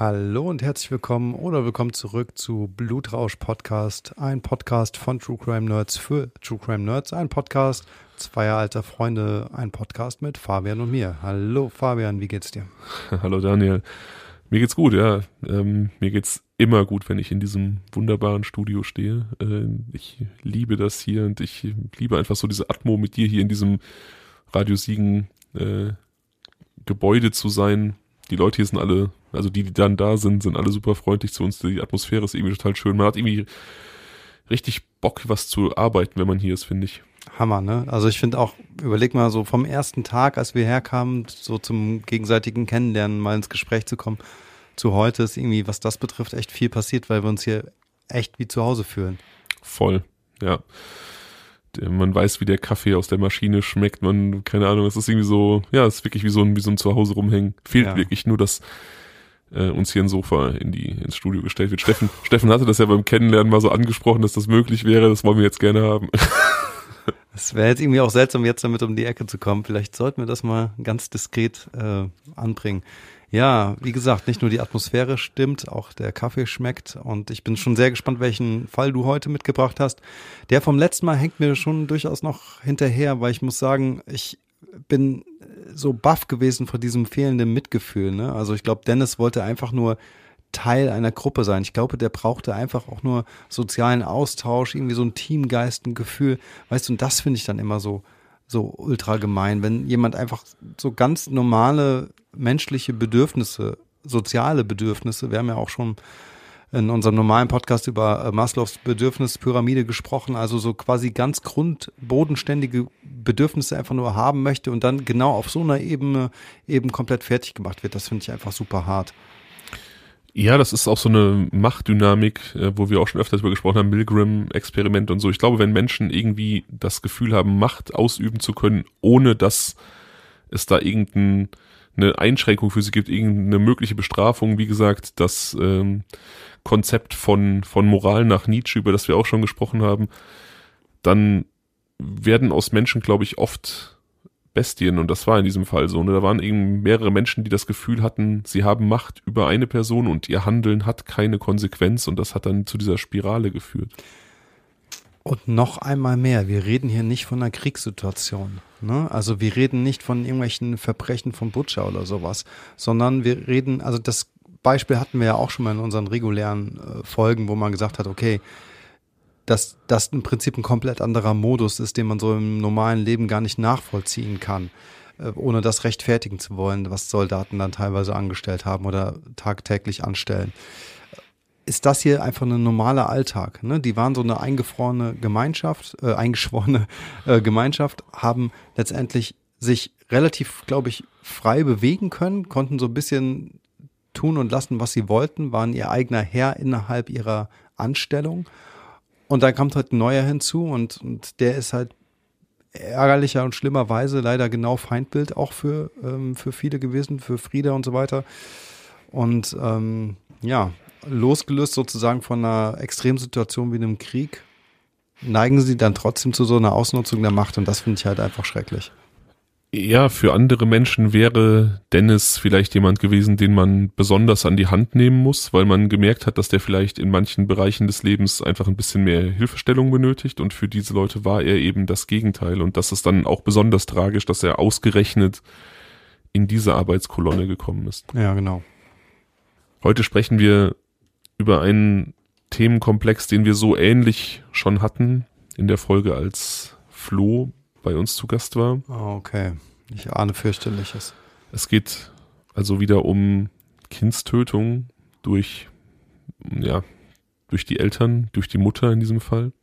Hallo und herzlich willkommen oder willkommen zurück zu Blutrausch Podcast, ein Podcast von True Crime Nerds für True Crime Nerds, ein Podcast zweier alter Freunde, ein Podcast mit Fabian und mir. Hallo Fabian, wie geht's dir? Hallo Daniel, mir geht's gut, ja. Mir geht's immer gut, wenn ich in diesem wunderbaren Studio stehe. Ich liebe das hier und ich liebe einfach so diese Atmo mit dir hier in diesem Radio Siegen Gebäude zu sein. Die Leute hier sind alle, also die dann da sind alle super freundlich zu uns. Die Atmosphäre ist irgendwie total schön. Man hat irgendwie richtig Bock, was zu arbeiten, wenn man hier ist, finde ich. Hammer, ne? Also ich finde auch, überleg mal so vom ersten Tag, als wir herkamen, so zum gegenseitigen Kennenlernen, mal ins Gespräch zu kommen, zu heute ist irgendwie, was das betrifft, echt viel passiert, weil wir uns hier echt wie zu Hause fühlen. Voll, ja. Man weiß, wie der Kaffee aus der Maschine schmeckt, keine Ahnung, es ist irgendwie so, ja, es ist wirklich wie so ein Zuhause rumhängen. Fehlt wirklich nur, dass uns hier ein Sofa ins Studio gestellt wird. Steffen hatte das ja beim Kennenlernen mal so angesprochen, dass das möglich wäre, das wollen wir jetzt gerne haben. Es wäre jetzt irgendwie auch seltsam, jetzt damit um die Ecke zu kommen. Vielleicht sollten wir das mal ganz diskret anbringen. Ja, wie gesagt, nicht nur die Atmosphäre stimmt, auch der Kaffee schmeckt und ich bin schon sehr gespannt, welchen Fall du heute mitgebracht hast. Der vom letzten Mal hängt mir schon durchaus noch hinterher, weil ich muss sagen, ich bin so baff gewesen vor diesem fehlenden Mitgefühl, ne? Also ich glaube, Dennis wollte einfach nur Teil einer Gruppe sein. Ich glaube, der brauchte einfach auch nur sozialen Austausch, irgendwie so ein Teamgeist, ein Gefühl. Weißt du, und das finde ich dann immer so ultra gemein, wenn jemand einfach so ganz normale menschliche Bedürfnisse, soziale Bedürfnisse, wir haben ja auch schon in unserem normalen Podcast über Maslows Bedürfnispyramide gesprochen, also so quasi ganz bodenständige Bedürfnisse einfach nur haben möchte und dann genau auf so einer Ebene eben komplett fertig gemacht wird. Das finde ich einfach super hart. Ja, das ist auch so eine Machtdynamik, wo wir auch schon öfter darüber gesprochen haben, Milgram-Experiment und so. Ich glaube, wenn Menschen irgendwie das Gefühl haben, Macht ausüben zu können, ohne dass es da irgendeine Einschränkung für sie gibt, irgendeine mögliche Bestrafung, wie gesagt, das Konzept von Moral nach Nietzsche, über das wir auch schon gesprochen haben, dann werden aus Menschen, glaube ich, oft Bestien, und das war in diesem Fall so. Ne? Da waren eben mehrere Menschen, die das Gefühl hatten, sie haben Macht über eine Person und ihr Handeln hat keine Konsequenz, und das hat dann zu dieser Spirale geführt. Und noch einmal mehr, wir reden hier nicht von einer Kriegssituation, ne? Also wir reden nicht von irgendwelchen Verbrechen von Butcher oder sowas, sondern wir reden, also das Beispiel hatten wir ja auch schon mal in unseren regulären Folgen, wo man gesagt hat, okay, dass das im Prinzip ein komplett anderer Modus ist, den man so im normalen Leben gar nicht nachvollziehen kann, ohne das rechtfertigen zu wollen, was Soldaten dann teilweise angestellt haben oder tagtäglich anstellen. Ist das hier einfach ein normaler Alltag, ne? Die waren so eine eingeschworene Gemeinschaft, haben letztendlich sich relativ, glaube ich, frei bewegen können, konnten so ein bisschen tun und lassen, was sie wollten, waren ihr eigener Herr innerhalb ihrer Anstellung. Und dann kommt halt ein neuer hinzu und der ist halt ärgerlicher und schlimmerweise leider genau Feindbild auch für viele gewesen, für Frieda und so weiter. Und losgelöst sozusagen von einer Extremsituation wie einem Krieg, neigen sie dann trotzdem zu so einer Ausnutzung der Macht, und das finde ich halt einfach schrecklich. Ja, für andere Menschen wäre Dennis vielleicht jemand gewesen, den man besonders an die Hand nehmen muss, weil man gemerkt hat, dass der vielleicht in manchen Bereichen des Lebens einfach ein bisschen mehr Hilfestellung benötigt, und für diese Leute war er eben das Gegenteil, und das ist dann auch besonders tragisch, dass er ausgerechnet in diese Arbeitskolonne gekommen ist. Ja, genau. Heute sprechen wir über einen Themenkomplex, den wir so ähnlich schon hatten in der Folge, als Flo bei uns zu Gast war. Okay, ich ahne fürchterliches. Es geht also wieder um Kindstötung durch die Eltern, durch die Mutter in diesem Fall.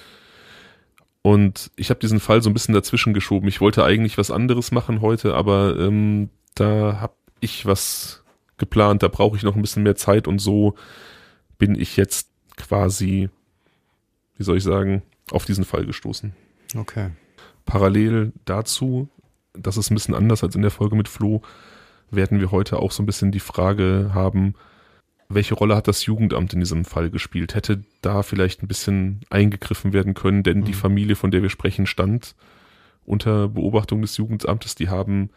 Und ich habe diesen Fall so ein bisschen dazwischen geschoben. Ich wollte eigentlich was anderes machen heute, aber da habe ich was geplant, da brauche ich noch ein bisschen mehr Zeit, und so bin ich jetzt quasi, wie soll ich sagen, auf diesen Fall gestoßen. Okay. Parallel dazu, das ist ein bisschen anders als in der Folge mit Flo, werden wir heute auch so ein bisschen die Frage haben, welche Rolle hat das Jugendamt in diesem Fall gespielt? Hätte da vielleicht ein bisschen eingegriffen werden können, denn die Familie, von der wir sprechen, stand unter Beobachtung des Jugendamtes. Die haben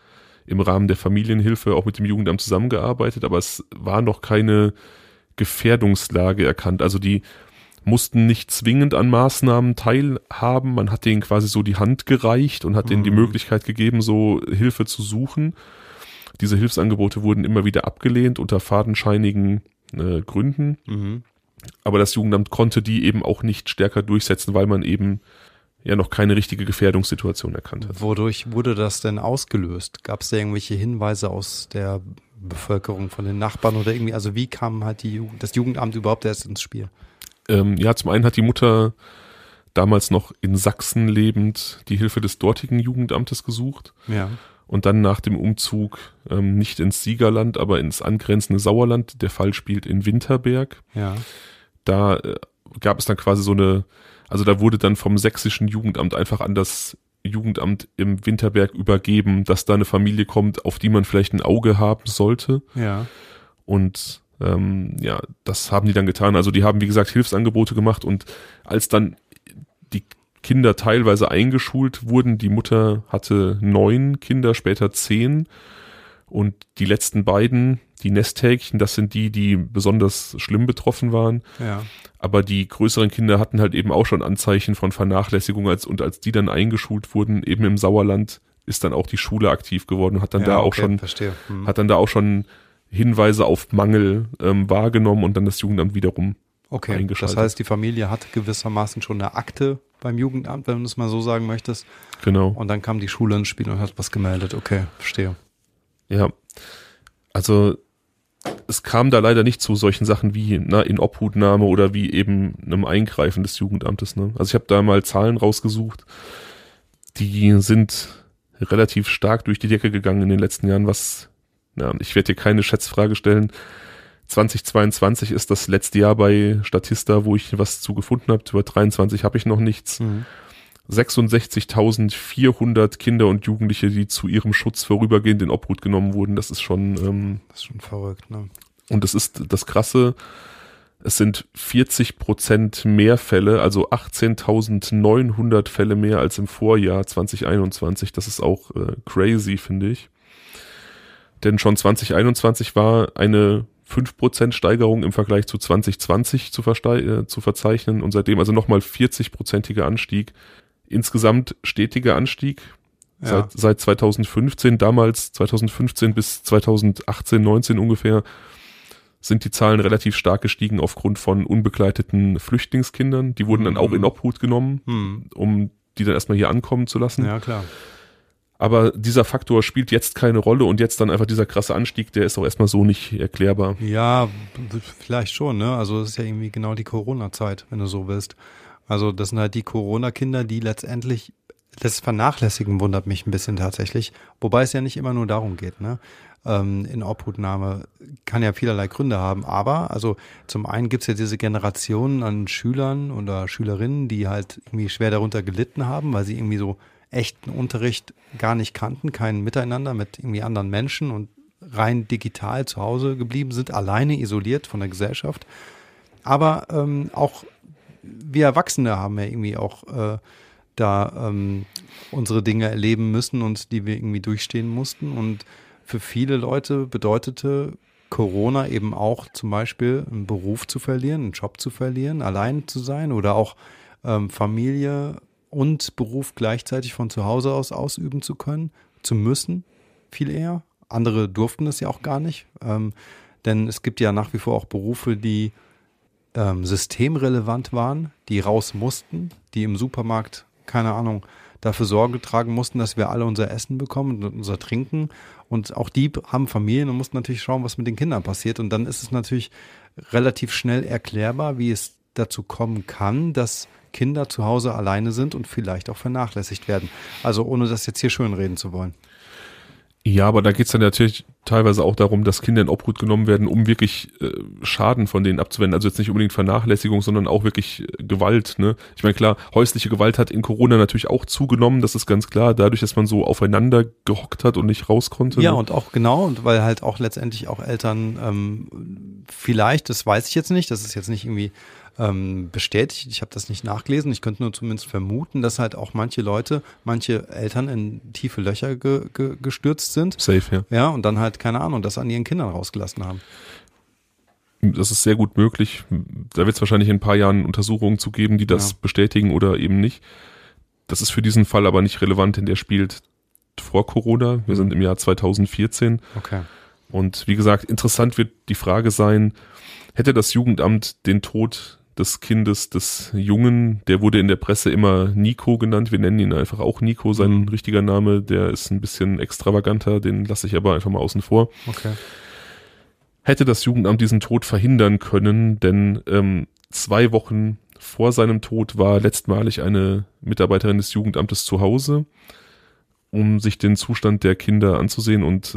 im Rahmen der Familienhilfe auch mit dem Jugendamt zusammengearbeitet, aber es war noch keine Gefährdungslage erkannt. Also die mussten nicht zwingend an Maßnahmen teilhaben. Man hat denen quasi so die Hand gereicht und hat denen die Möglichkeit gegeben, so Hilfe zu suchen. Diese Hilfsangebote wurden immer wieder abgelehnt unter fadenscheinigen Gründen. Mhm. Aber das Jugendamt konnte die eben auch nicht stärker durchsetzen, weil man eben ja noch keine richtige Gefährdungssituation erkannt hat. Wodurch wurde das denn ausgelöst? Gab es da irgendwelche Hinweise aus der Bevölkerung, von den Nachbarn oder irgendwie, also wie kam halt das Jugendamt überhaupt erst ins Spiel? Ja, zum einen hat die Mutter damals noch in Sachsen lebend die Hilfe des dortigen Jugendamtes gesucht. Ja. Und dann nach dem Umzug nicht ins Siegerland, aber ins angrenzende Sauerland. Der Fall spielt in Winterberg. Ja. Da gab es dann quasi also da wurde dann vom sächsischen Jugendamt einfach an das Jugendamt im Winterberg übergeben, dass da eine Familie kommt, auf die man vielleicht ein Auge haben sollte. Ja. Und ja, das haben die dann getan. Also die haben, wie gesagt, Hilfsangebote gemacht und als dann die Kinder teilweise eingeschult wurden, die Mutter hatte 9 Kinder, später 10 und die letzten beiden, die Nesthäkchen, das sind die besonders schlimm betroffen waren. Ja. Aber die größeren Kinder hatten halt eben auch schon Anzeichen von Vernachlässigung und als die dann eingeschult wurden, eben im Sauerland, ist dann auch die Schule aktiv geworden und hat dann hat dann da auch schon Hinweise auf Mangel wahrgenommen und dann das Jugendamt wiederum eingeschaltet. Das heißt, die Familie hat gewissermaßen schon eine Akte beim Jugendamt, wenn du es mal so sagen möchtest. Genau. Und dann kam die Schule ins Spiel und hat was gemeldet. Okay, verstehe. Ja, also es kam da leider nicht zu solchen Sachen wie Inobhutnahme oder wie eben einem Eingreifen des Jugendamtes. Ne? Also ich habe da mal Zahlen rausgesucht, die sind relativ stark durch die Decke gegangen in den letzten Jahren, ich werde dir keine Schätzfrage stellen. 2022 ist das letzte Jahr bei Statista, wo ich was zu gefunden habe. Über 23 habe ich noch nichts. 66.400 Kinder und Jugendliche, die zu ihrem Schutz vorübergehend in Obhut genommen wurden. Das ist schon verrückt, ne? Und das ist das Krasse. Es sind 40% mehr Fälle, also 18.900 Fälle mehr als im Vorjahr 2021. Das ist auch crazy, finde ich. Denn schon 2021 war eine 5% Steigerung im Vergleich zu 2020 zu verzeichnen und seitdem also nochmal 40%iger Anstieg. Insgesamt stetiger Anstieg seit 2015. Damals 2015 bis 2018, 19 ungefähr sind die Zahlen relativ stark gestiegen aufgrund von unbegleiteten Flüchtlingskindern. Die wurden dann auch in Obhut genommen, um die dann erstmal hier ankommen zu lassen. Ja, klar. Aber dieser Faktor spielt jetzt keine Rolle und jetzt dann einfach dieser krasse Anstieg, der ist auch erstmal so nicht erklärbar. Ja, vielleicht schon, ne? Also es ist ja irgendwie genau die Corona-Zeit, wenn du so willst. Also das sind halt die Corona-Kinder, die letztendlich, das Vernachlässigen wundert mich ein bisschen tatsächlich, wobei es ja nicht immer nur darum geht, ne? In Obhutnahme kann ja vielerlei Gründe haben, aber also zum einen gibt's ja diese Generation an Schülern oder Schülerinnen, die halt irgendwie schwer darunter gelitten haben, weil sie irgendwie so echten Unterricht gar nicht kannten, kein Miteinander mit irgendwie anderen Menschen und rein digital zu Hause geblieben sind, alleine isoliert von der Gesellschaft. Aber auch wir Erwachsene haben ja irgendwie auch unsere Dinge erleben müssen und die wir irgendwie durchstehen mussten. Und für viele Leute bedeutete Corona eben auch zum Beispiel einen Beruf zu verlieren, einen Job zu verlieren, allein zu sein oder auch Familie und Beruf gleichzeitig von zu Hause aus ausüben zu können, zu müssen, viel eher. Andere durften das ja auch gar nicht, denn es gibt ja nach wie vor auch Berufe, die systemrelevant waren, die raus mussten, die im Supermarkt, keine Ahnung, dafür Sorge tragen mussten, dass wir alle unser Essen bekommen und unser Trinken. Und auch die haben Familien und mussten natürlich schauen, was mit den Kindern passiert. Und dann ist es natürlich relativ schnell erklärbar, wie es dazu kommen kann, dass Kinder zu Hause alleine sind und vielleicht auch vernachlässigt werden. Also ohne das jetzt hier schönreden zu wollen. Ja, aber da geht's dann natürlich teilweise auch darum, dass Kinder in Obhut genommen werden, um wirklich Schaden von denen abzuwenden. Also jetzt nicht unbedingt Vernachlässigung, sondern auch wirklich Gewalt. Ne? Ich meine, klar, häusliche Gewalt hat in Corona natürlich auch zugenommen, das ist ganz klar, dadurch, dass man so aufeinander gehockt hat und nicht raus konnte. Ja, ne? und auch genau, und weil halt auch letztendlich auch Eltern vielleicht, das weiß ich jetzt nicht, das ist jetzt nicht irgendwie bestätigt. Ich habe das nicht nachgelesen. Ich könnte nur zumindest vermuten, dass halt auch manche Eltern in tiefe Löcher gestürzt sind. Safe, ja. Ja, und dann halt, keine Ahnung, das an ihren Kindern rausgelassen haben. Das ist sehr gut möglich. Da wird es wahrscheinlich in ein paar Jahren Untersuchungen zu geben, die das bestätigen oder eben nicht. Das ist für diesen Fall aber nicht relevant, denn der spielt vor Corona. Wir sind im Jahr 2014. Okay. Und wie gesagt, interessant wird die Frage sein, hätte das Jugendamt den Tod des Kindes, des Jungen, der wurde in der Presse immer Nico genannt, wir nennen ihn einfach auch Nico, sein richtiger Name, der ist ein bisschen extravaganter, den lasse ich aber einfach mal außen vor. Okay. Hätte das Jugendamt diesen Tod verhindern können, denn 2 Wochen vor seinem Tod war letztmalig eine Mitarbeiterin des Jugendamtes zu Hause, um sich den Zustand der Kinder anzusehen und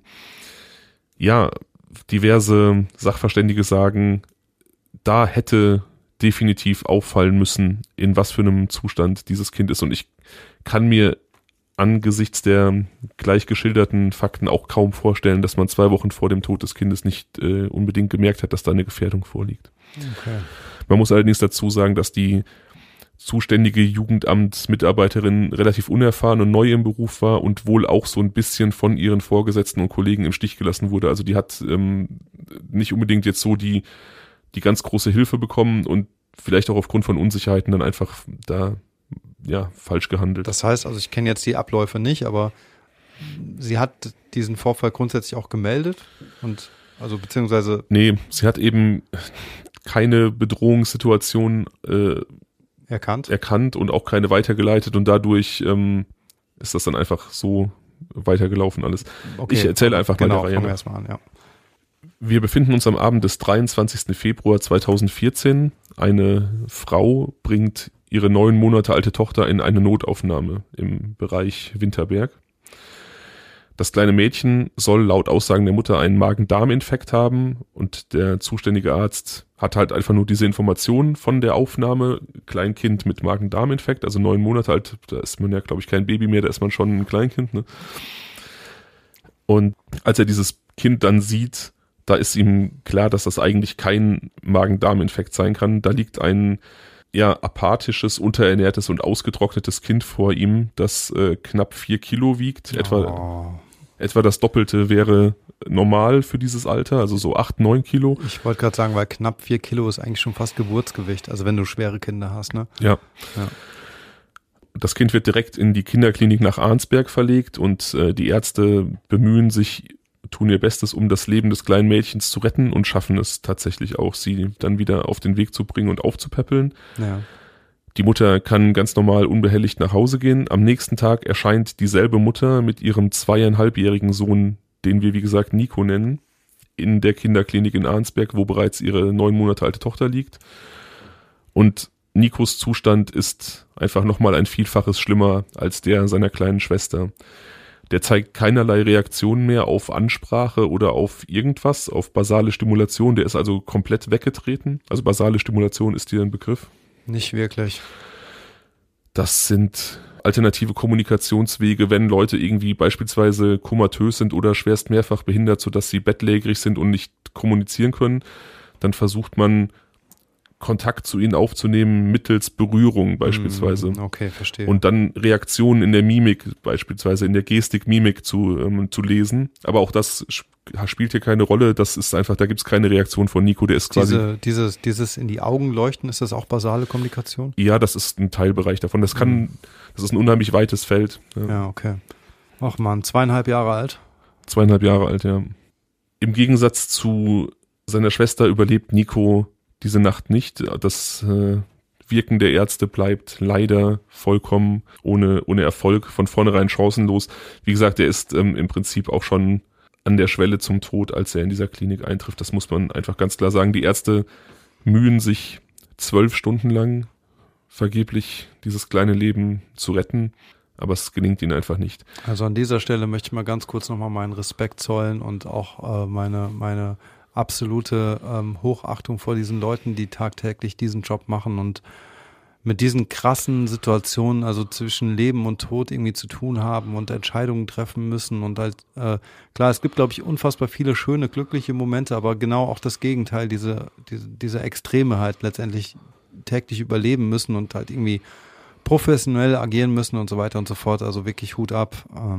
diverse Sachverständige sagen, da hätte definitiv auffallen müssen, in was für einem Zustand dieses Kind ist. Und ich kann mir angesichts der gleich geschilderten Fakten auch kaum vorstellen, dass man 2 Wochen vor dem Tod des Kindes nicht unbedingt gemerkt hat, dass da eine Gefährdung vorliegt. Okay. Man muss allerdings dazu sagen, dass die zuständige Jugendamtsmitarbeiterin relativ unerfahren und neu im Beruf war und wohl auch so ein bisschen von ihren Vorgesetzten und Kollegen im Stich gelassen wurde. Also die hat nicht unbedingt jetzt so die ganz große Hilfe bekommen und vielleicht auch aufgrund von Unsicherheiten dann einfach da falsch gehandelt. Das heißt, also ich kenne jetzt die Abläufe nicht, aber sie hat diesen Vorfall grundsätzlich auch gemeldet und also beziehungsweise... Nee, sie hat eben keine Bedrohungssituation erkannt und auch keine weitergeleitet und dadurch ist das dann einfach so weitergelaufen alles. Okay, ich erzähle einfach mal der Reihe. Fangen wir erstmal an, ja. Wir befinden uns am Abend des 23. Februar 2014. Eine Frau bringt ihre 9 Monate alte Tochter in eine Notaufnahme im Bereich Winterberg. Das kleine Mädchen soll laut Aussagen der Mutter einen Magen-Darm-Infekt haben und der zuständige Arzt hat halt einfach nur diese Information von der Aufnahme, Kleinkind mit Magen-Darm-Infekt, also 9 Monate alt, da ist man ja glaube ich kein Baby mehr, da ist man schon ein Kleinkind, ne? Und als er dieses Kind dann sieht, da ist ihm klar, dass das eigentlich kein Magen-Darm-Infekt sein kann. Da liegt ein apathisches, unterernährtes und ausgetrocknetes Kind vor ihm, das knapp 4 Kilo wiegt. Etwa das Doppelte wäre normal für dieses Alter, also so 8, 9 Kilo. Ich wollte gerade sagen, weil knapp 4 Kilo ist eigentlich schon fast Geburtsgewicht, also wenn du schwere Kinder hast, ne? Ja. Das Kind wird direkt in die Kinderklinik nach Arnsberg verlegt und die Ärzte bemühen sich, tun ihr Bestes, um das Leben des kleinen Mädchens zu retten und schaffen es tatsächlich auch, sie dann wieder auf den Weg zu bringen und aufzupäppeln. Ja. Die Mutter kann ganz normal unbehelligt nach Hause gehen. Am nächsten Tag erscheint dieselbe Mutter mit ihrem 2,5-jährigen Sohn, den wir wie gesagt Nico nennen, in der Kinderklinik in Arnsberg, wo bereits ihre 9 Monate alte Tochter liegt. Und Nikos Zustand ist einfach nochmal ein Vielfaches schlimmer als der seiner kleinen Schwester. Der zeigt keinerlei Reaktionen mehr auf Ansprache oder auf irgendwas, auf basale Stimulation. Der ist also komplett weggetreten. Also basale Stimulation ist dir ein Begriff? Nicht wirklich. Das sind alternative Kommunikationswege, wenn Leute irgendwie beispielsweise komatös sind oder schwerst mehrfach behindert, sodass sie bettlägerig sind und nicht kommunizieren können. Dann versucht man, Kontakt zu ihnen aufzunehmen mittels Berührung beispielsweise. Okay, verstehe. Und dann Reaktionen in der Mimik, beispielsweise in der Gestik, Mimik zu lesen. Aber auch das spielt hier keine Rolle. Das ist einfach, da gibt es keine Reaktion von Nico. Der ist quasi. Dieses in die Augen leuchten, ist das auch basale Kommunikation? Ja, das ist ein Teilbereich davon. Das ist ein unheimlich weites Feld. Ja, okay. Ach man, 2,5 Jahre alt? 2,5 Jahre alt, ja. Im Gegensatz zu seiner Schwester überlebt Nico diese Nacht nicht. Das Wirken der Ärzte bleibt leider vollkommen ohne Erfolg, von vornherein chancenlos. Wie gesagt, er ist im Prinzip auch schon an der Schwelle zum Tod, als er in dieser Klinik eintrifft. Das muss man einfach ganz klar sagen. Die Ärzte mühen sich 12 Stunden lang vergeblich, dieses kleine Leben zu retten, aber es gelingt ihnen einfach nicht. Also an dieser Stelle möchte ich mal ganz kurz nochmal meinen Respekt zollen und auch meine absolute Hochachtung vor diesen Leuten, die tagtäglich diesen Job machen und mit diesen krassen Situationen, also zwischen Leben und Tod irgendwie zu tun haben und Entscheidungen treffen müssen und halt, klar, es gibt, glaube ich, unfassbar viele schöne, glückliche Momente, aber genau auch das Gegenteil, diese Extreme halt letztendlich täglich überleben müssen und halt irgendwie professionell agieren müssen und so weiter und so fort, also wirklich Hut ab.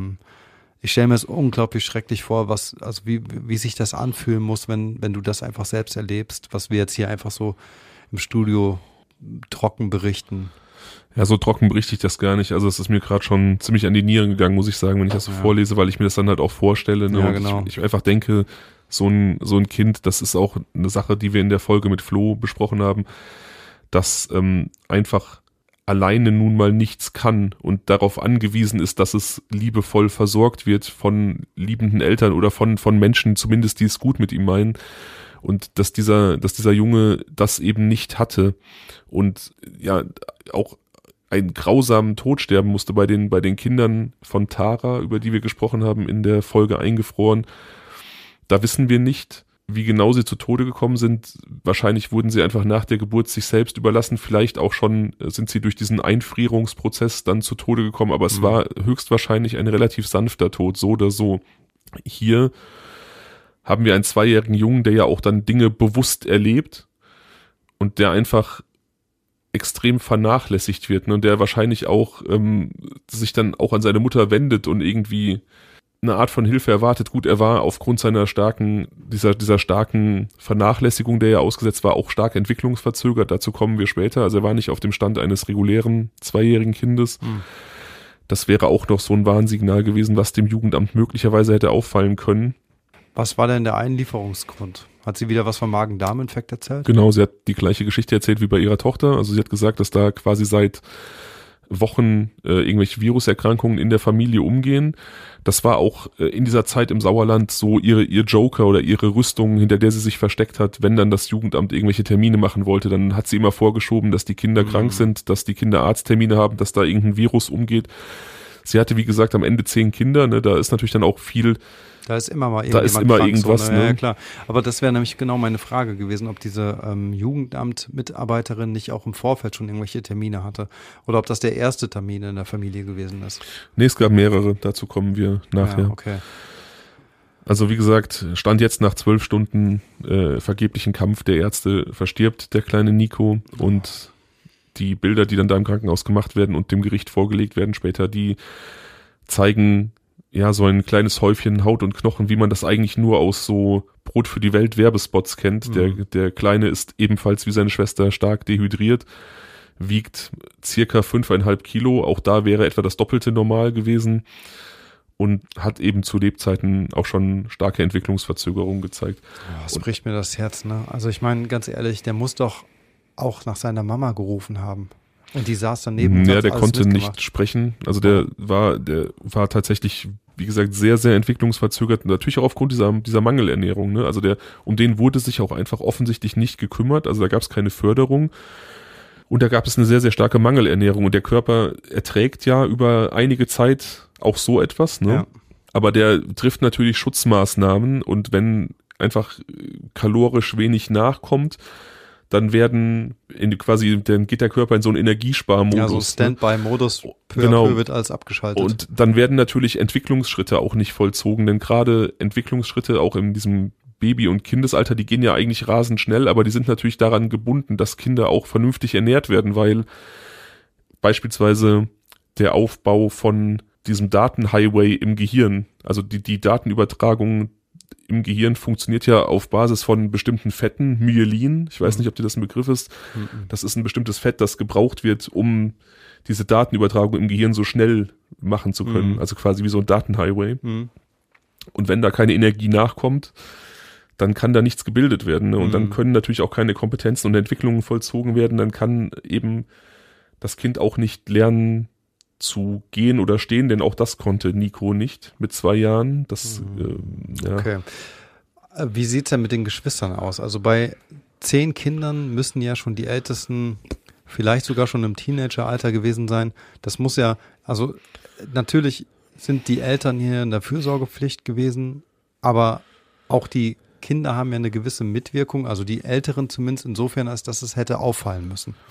Ich stelle mir es unglaublich schrecklich vor, wie sich das anfühlen muss, wenn du das einfach selbst erlebst, was wir jetzt hier einfach so im Studio trocken berichten. Ja, so trocken berichte ich das gar nicht. Also es ist mir gerade schon ziemlich an die Nieren gegangen, muss ich sagen, wenn ich das so vorlese, weil ich mir das dann halt auch vorstelle. Ne? Ja, und genau. ich einfach denke, so ein Kind, das ist auch eine Sache, die wir in der Folge mit Flo besprochen haben, dass einfach alleine nun mal nichts kann und darauf angewiesen ist, dass es liebevoll versorgt wird von liebenden Eltern oder von Menschen zumindest, die es gut mit ihm meinen. Und dass dieser Junge das eben nicht hatte und ja auch einen grausamen Tod sterben musste bei den Kindern von Tara, über die wir gesprochen haben, in der Folge Eingefroren. Da wissen wir nicht, wie genau sie zu Tode gekommen sind. Wahrscheinlich wurden sie einfach nach der Geburt sich selbst überlassen. Vielleicht auch schon sind sie durch diesen Einfrierungsprozess dann zu Tode gekommen, aber es war höchstwahrscheinlich ein relativ sanfter Tod, so oder so. Hier haben wir einen 2-jährigen Jungen, der ja auch dann Dinge bewusst erlebt und der einfach extrem vernachlässigt wird, ne, und der wahrscheinlich auch sich dann auch an seine Mutter wendet und irgendwie eine Art von Hilfe erwartet. Gut, er war aufgrund seiner dieser starken Vernachlässigung, der ja ausgesetzt war, auch stark entwicklungsverzögert. Dazu kommen wir später. Also er war nicht auf dem Stand eines regulären 2-jährigen Kindes. Das wäre auch noch so ein Warnsignal gewesen, was dem Jugendamt möglicherweise hätte auffallen können. Was war denn der Einlieferungsgrund? Hat sie wieder was vom Magen-Darm-Infekt erzählt? Genau, sie hat die gleiche Geschichte erzählt wie bei ihrer Tochter. Also sie hat gesagt, dass da quasi seit Wochen irgendwelche Viruserkrankungen in der Familie umgehen. Das war auch in dieser Zeit im Sauerland so ihr Joker oder ihre Rüstung, hinter der sie sich versteckt hat. Wenn dann das Jugendamt irgendwelche Termine machen wollte, dann hat sie immer vorgeschoben, dass die Kinder krank sind, dass die Kinder Arzttermine haben, dass da irgendein Virus umgeht. Sie hatte, wie gesagt, am Ende 10 Kinder. Ne? Da ist natürlich dann auch viel. Da ist immer mal da ist immer krank, irgendwas. So, ne? Ja, klar. Aber das wäre nämlich genau meine Frage gewesen, ob diese Jugendamt-Mitarbeiterin nicht auch im Vorfeld schon irgendwelche Termine hatte oder ob das der erste Termin in der Familie gewesen ist. Nee, es gab mehrere. Dazu kommen wir nachher. Ja, okay. Also wie gesagt, Stand jetzt nach 12 Stunden vergeblichen Kampf der Ärzte verstirbt der kleine Nico und die Bilder, die dann da im Krankenhaus gemacht werden und dem Gericht vorgelegt werden später, die zeigen ja so ein kleines Häufchen Haut und Knochen, wie man das eigentlich nur aus so Brot für die Welt Werbespots kennt. Der Kleine ist ebenfalls wie seine Schwester stark dehydriert, wiegt circa 5,5 Kilo, auch da wäre etwa das Doppelte normal gewesen und hat eben zu Lebzeiten auch schon starke Entwicklungsverzögerungen gezeigt. Oh, das bricht mir das Herz, ne? Also ich meine, ganz ehrlich, der muss doch auch nach seiner Mama gerufen haben. Und die saß daneben. Ja, der konnte nicht sprechen. Also der war tatsächlich, wie gesagt, sehr, sehr entwicklungsverzögert. Natürlich auch aufgrund dieser Mangelernährung. Ne? Also um den wurde sich auch einfach offensichtlich nicht gekümmert. Also da gab es keine Förderung. Und da gab es eine sehr, sehr starke Mangelernährung. Und der Körper erträgt ja über einige Zeit auch so etwas. Ne? Ja. Aber der trifft natürlich Schutzmaßnahmen. Und wenn einfach kalorisch wenig nachkommt, dann dann geht der Körper in so einen Energiesparmodus. Ja, so Standby-Modus wird alles abgeschaltet. Und dann werden natürlich Entwicklungsschritte auch nicht vollzogen, denn gerade Entwicklungsschritte auch in diesem Baby- und Kindesalter, die gehen ja eigentlich rasend schnell, aber die sind natürlich daran gebunden, dass Kinder auch vernünftig ernährt werden, weil beispielsweise der Aufbau von diesem Datenhighway im Gehirn, also die Datenübertragung im Gehirn funktioniert ja auf Basis von bestimmten Fetten, Myelin. Ich weiß nicht, ob dir das ein Begriff ist. Das ist ein bestimmtes Fett, das gebraucht wird, um diese Datenübertragung im Gehirn so schnell machen zu können. Also quasi wie so ein Datenhighway. Und wenn da keine Energie nachkommt, dann kann da nichts gebildet werden. Ne? Und dann können natürlich auch keine Kompetenzen und Entwicklungen vollzogen werden. Dann kann eben das Kind auch nicht lernen zu gehen oder stehen, denn auch das konnte Nico nicht mit 2 Jahren. Okay. Wie sieht's denn mit den Geschwistern aus? Also bei 10 Kindern müssen ja schon die Ältesten vielleicht sogar schon im Teenageralter gewesen sein. Das muss ja, also natürlich sind die Eltern hier in der Fürsorgepflicht gewesen, aber auch die Kinder haben ja eine gewisse Mitwirkung, also die Älteren zumindest insofern, als dass es hätte auffallen müssen.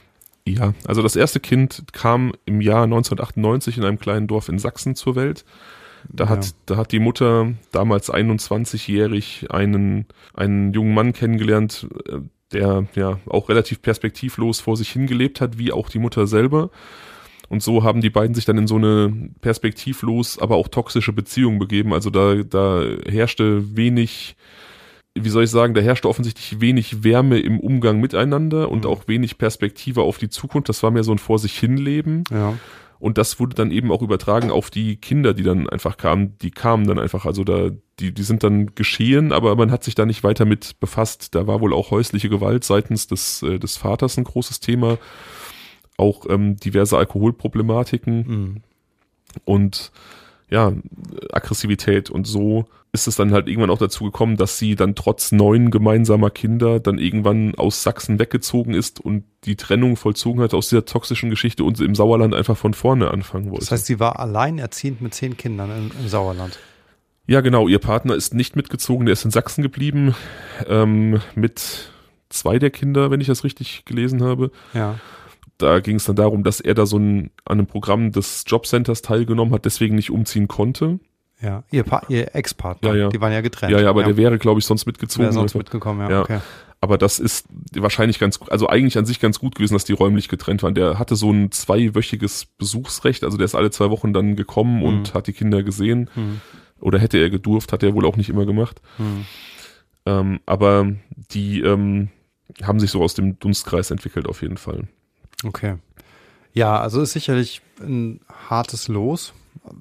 Ja, also das erste Kind kam im Jahr 1998 in einem kleinen Dorf in Sachsen zur Welt. Da hat die Mutter damals 21-jährig einen jungen Mann kennengelernt, der ja auch relativ perspektivlos vor sich hingelebt hat, wie auch die Mutter selber. Und so haben die beiden sich dann in so eine perspektivlos, aber auch toxische Beziehung begeben. Also da herrschte wenig, wie soll ich sagen, da herrschte offensichtlich wenig Wärme im Umgang miteinander und auch wenig Perspektive auf die Zukunft. Das war mehr so ein Vor sich hinleben. Ja. Und das wurde dann eben auch übertragen auf die Kinder, die dann einfach kamen. Die kamen dann einfach, also die sind dann geschehen, aber man hat sich da nicht weiter mit befasst. Da war wohl auch häusliche Gewalt seitens des Vaters ein großes Thema. Auch diverse Alkoholproblematiken und ja, Aggressivität. Und so ist es dann halt irgendwann auch dazu gekommen, dass sie dann trotz 9 gemeinsamer Kinder dann irgendwann aus Sachsen weggezogen ist und die Trennung vollzogen hat aus dieser toxischen Geschichte und im Sauerland einfach von vorne anfangen wollte. Das heißt, sie war alleinerziehend mit 10 Kindern im Sauerland. Ja, genau. Ihr Partner ist nicht mitgezogen, der ist in Sachsen geblieben, mit 2 der Kinder, wenn ich das richtig gelesen habe. Ja. Da ging es dann darum, dass er da an einem Programm des Jobcenters teilgenommen hat, deswegen nicht umziehen konnte. Ja, ihr Ex-Partner, ja. Die waren ja getrennt. Ja, aber der wäre, glaube ich, sonst mitgezogen. Wäre sonst mitgekommen, ja. Okay. Aber das ist wahrscheinlich eigentlich an sich ganz gut gewesen, dass die räumlich getrennt waren. Der hatte so ein 2-wöchiges Besuchsrecht, also der ist alle 2 Wochen dann gekommen und hat die Kinder gesehen. Oder hätte er gedurft, hat er wohl auch nicht immer gemacht. Aber die haben sich so aus dem Dunstkreis entwickelt auf jeden Fall. Okay. Ja, also ist sicherlich ein hartes Los.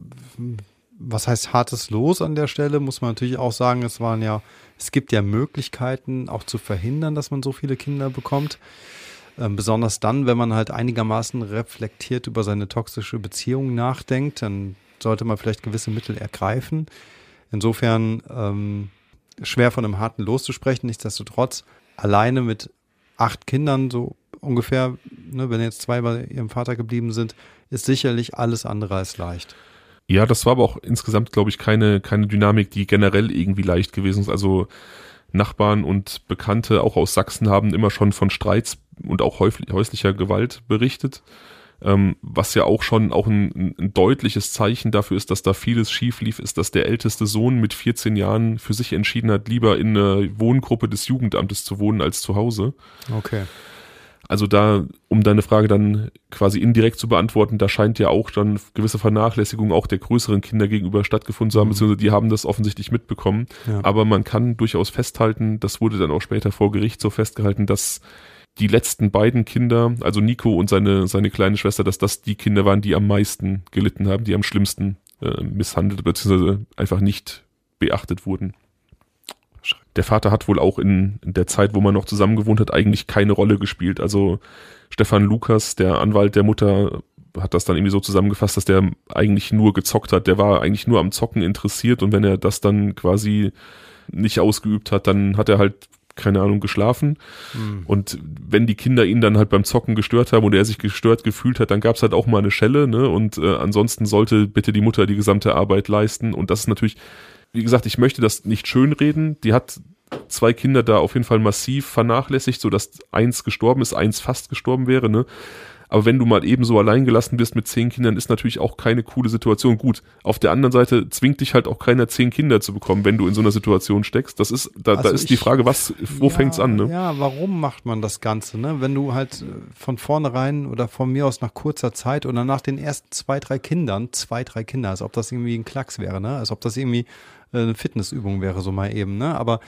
Was heißt hartes Los an der Stelle? Muss man natürlich auch sagen, es gibt ja Möglichkeiten auch zu verhindern, dass man so viele Kinder bekommt. Besonders dann, wenn man halt einigermaßen reflektiert über seine toxische Beziehung nachdenkt, dann sollte man vielleicht gewisse Mittel ergreifen. Insofern schwer von einem harten Los zu sprechen. Nichtsdestotrotz alleine mit 8 Kindern so ungefähr, ne, wenn jetzt 2 bei ihrem Vater geblieben sind, ist sicherlich alles andere als leicht. Ja, das war aber auch insgesamt, glaube ich, keine Dynamik, die generell irgendwie leicht gewesen ist. Also Nachbarn und Bekannte, auch aus Sachsen, haben immer schon von Streits und auch häuslicher Gewalt berichtet, was ja auch schon ein deutliches Zeichen dafür ist, dass da vieles schief lief, ist, dass der älteste Sohn mit 14 Jahren für sich entschieden hat, lieber in einer Wohngruppe des Jugendamtes zu wohnen als zu Hause. Okay. Also da, um deine Frage dann quasi indirekt zu beantworten, da scheint ja auch dann gewisse Vernachlässigung auch der größeren Kinder gegenüber stattgefunden zu haben, beziehungsweise die haben das offensichtlich mitbekommen. Ja. Aber man kann durchaus festhalten, das wurde dann auch später vor Gericht so festgehalten, dass die letzten beiden Kinder, also Nico und seine kleine Schwester, dass das die Kinder waren, die am meisten gelitten haben, die am schlimmsten misshandelt bzw. einfach nicht beachtet wurden. Der Vater hat wohl auch in der Zeit, wo man noch zusammen gewohnt hat, eigentlich keine Rolle gespielt. Also Stefan Lukas, der Anwalt der Mutter, hat das dann irgendwie so zusammengefasst, dass der eigentlich nur gezockt hat. Der war eigentlich nur am Zocken interessiert und wenn er das dann quasi nicht ausgeübt hat, dann hat er halt, keine Ahnung, geschlafen. Und wenn die Kinder ihn dann halt beim Zocken gestört haben oder er sich gestört gefühlt hat, dann gab es halt auch mal eine Schelle, ne? Und ansonsten sollte bitte die Mutter die gesamte Arbeit leisten. Und das ist natürlich, wie gesagt, ich möchte das nicht schönreden. Die hat 2 Kinder da auf jeden Fall massiv vernachlässigt, sodass 1 gestorben ist, 1 fast gestorben wäre, ne? Aber wenn du mal eben so allein gelassen wirst mit 10 Kindern, ist natürlich auch keine coole Situation. Gut, auf der anderen Seite zwingt dich halt auch keiner 10 Kinder zu bekommen, wenn du in so einer Situation steckst. Das ist, da ist die Frage, wo fängt's an, ne? Ja, warum macht man das Ganze, ne? Wenn du halt von vornherein oder von mir aus nach kurzer Zeit oder nach den ersten 2, 3 Kindern, als ob das irgendwie ein Klacks wäre, ne? Als ob das irgendwie eine Fitnessübung wäre, so mal eben, ne? Aber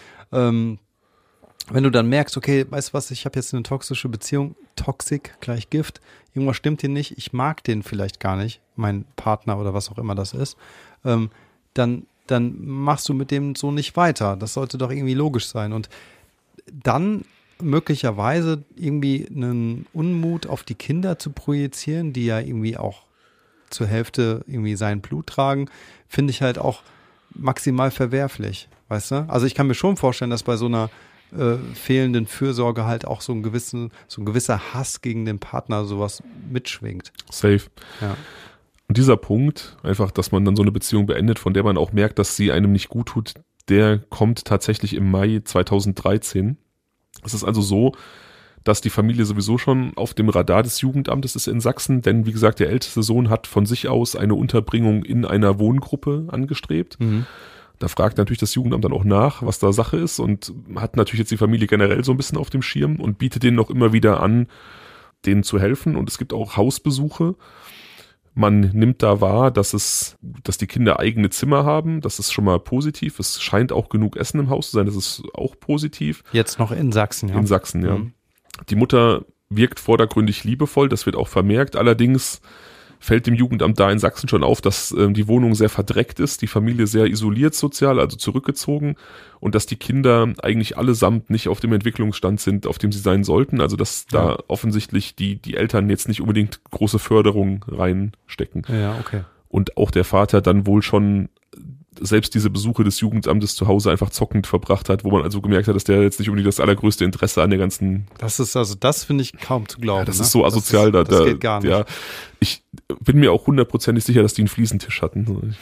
wenn du dann merkst, okay, weißt du was, ich habe jetzt eine toxische Beziehung, Toxik gleich Gift, irgendwas stimmt hier nicht, ich mag den vielleicht gar nicht, mein Partner oder was auch immer das ist, dann machst du mit dem so nicht weiter. Das sollte doch irgendwie logisch sein. Und dann möglicherweise irgendwie einen Unmut auf die Kinder zu projizieren, die ja irgendwie auch zur Hälfte irgendwie sein Blut tragen, finde ich halt auch maximal verwerflich, weißt du? Also ich kann mir schon vorstellen, dass bei so einer fehlenden Fürsorge halt auch so ein gewisser Hass gegen den Partner sowas mitschwingt. Safe. Ja. Und dieser Punkt, einfach, dass man dann so eine Beziehung beendet, von der man auch merkt, dass sie einem nicht gut tut, der kommt tatsächlich im Mai 2013. Es ist also so, dass die Familie sowieso schon auf dem Radar des Jugendamtes ist in Sachsen, denn wie gesagt, der älteste Sohn hat von sich aus eine Unterbringung in einer Wohngruppe angestrebt. Da fragt natürlich das Jugendamt dann auch nach, was da Sache ist und hat natürlich jetzt die Familie generell so ein bisschen auf dem Schirm und bietet denen noch immer wieder an, denen zu helfen. Und es gibt auch Hausbesuche. Man nimmt da wahr, dass die Kinder eigene Zimmer haben. Das ist schon mal positiv. Es scheint auch genug Essen im Haus zu sein. Das ist auch positiv. Jetzt noch in Sachsen, ja. In Sachsen, ja. Die Mutter wirkt vordergründig liebevoll. Das wird auch vermerkt. Allerdings fällt dem Jugendamt da in Sachsen schon auf, dass die Wohnung sehr verdreckt ist, die Familie sehr isoliert sozial, also zurückgezogen und dass die Kinder eigentlich allesamt nicht auf dem Entwicklungsstand sind, auf dem sie sein sollten. Also dass da offensichtlich die Eltern jetzt nicht unbedingt große Förderung reinstecken. Ja, okay. Und auch der Vater dann wohl schon selbst diese Besuche des Jugendamtes zu Hause einfach zockend verbracht hat, wo man also gemerkt hat, dass der jetzt nicht unbedingt das allergrößte Interesse an der ganzen... Das finde ich kaum zu glauben. Ja, das ist so asozial. Das geht gar nicht. Ja, ich bin mir auch 100%ig sicher, dass die einen Fliesentisch hatten.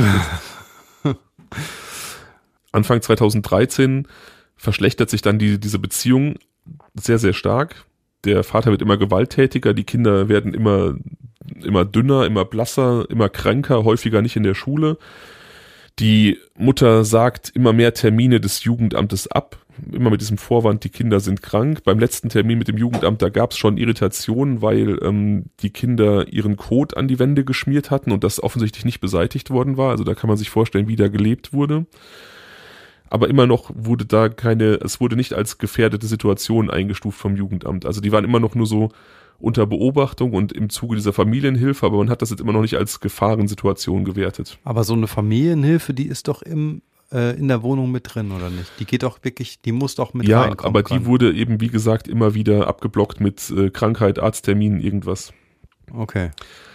Anfang 2013 verschlechtert sich dann diese Beziehung sehr, sehr stark. Der Vater wird immer gewalttätiger, die Kinder werden immer dünner, immer blasser, immer kränker, häufiger nicht in der Schule. Die Mutter sagt immer mehr Termine des Jugendamtes ab, immer mit diesem Vorwand, die Kinder sind krank. Beim letzten Termin mit dem Jugendamt, da gab es schon Irritationen, weil die Kinder ihren Code an die Wände geschmiert hatten und das offensichtlich nicht beseitigt worden war. Also da kann man sich vorstellen, wie da gelebt wurde. Aber immer noch es wurde nicht als gefährdete Situation eingestuft vom Jugendamt. Also die waren immer noch nur so unter Beobachtung und im Zuge dieser Familienhilfe, aber man hat das jetzt immer noch nicht als Gefahrensituation gewertet. Aber so eine Familienhilfe, die ist doch in der Wohnung mit drin, oder nicht? Die geht doch wirklich, die muss doch mit reinkommen. Ja, aber die wurde eben, wie gesagt, immer wieder abgeblockt mit Krankheit, Arztterminen, irgendwas. Okay.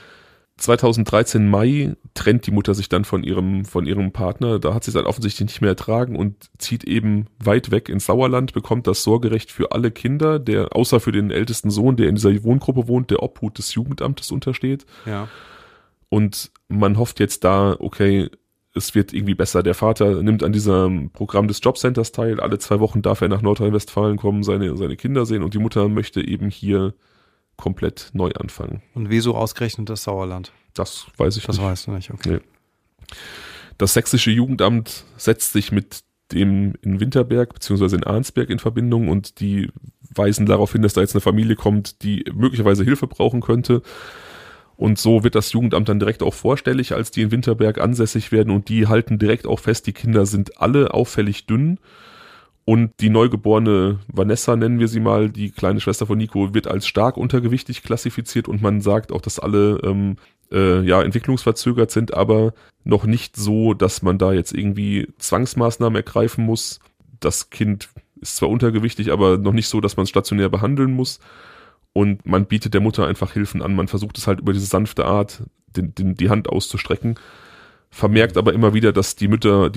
2013 Mai trennt die Mutter sich dann von ihrem Partner. Da hat sie es dann offensichtlich nicht mehr ertragen und zieht eben weit weg ins Sauerland, bekommt das Sorgerecht für alle Kinder, außer für den ältesten Sohn, der in dieser Wohngruppe wohnt, der Obhut des Jugendamtes untersteht. Ja. Und man hofft jetzt da, okay, es wird irgendwie besser. Der Vater nimmt an diesem Programm des Jobcenters teil. Alle 2 Wochen darf er nach Nordrhein-Westfalen kommen, seine Kinder sehen und die Mutter möchte eben hier komplett neu anfangen. Und wieso ausgerechnet das Sauerland? Das weiß ich nicht. Das weißt du nicht, okay. Nee. Das sächsische Jugendamt setzt sich mit dem in Winterberg bzw. in Arnsberg in Verbindung und die weisen darauf hin, dass da jetzt eine Familie kommt, die möglicherweise Hilfe brauchen könnte. Und so wird das Jugendamt dann direkt auch vorstellig, als die in Winterberg ansässig werden und die halten direkt auch fest, die Kinder sind alle auffällig dünn. Und die neugeborene Vanessa, nennen wir sie mal, die kleine Schwester von Nico, wird als stark untergewichtig klassifiziert und man sagt auch, dass alle entwicklungsverzögert sind, aber noch nicht so, dass man da jetzt irgendwie Zwangsmaßnahmen ergreifen muss. Das Kind ist zwar untergewichtig, aber noch nicht so, dass man es stationär behandeln muss. Und man bietet der Mutter einfach Hilfen an. Man versucht es halt über diese sanfte Art, die Hand auszustrecken. Vermerkt aber immer wieder, dass die Mutter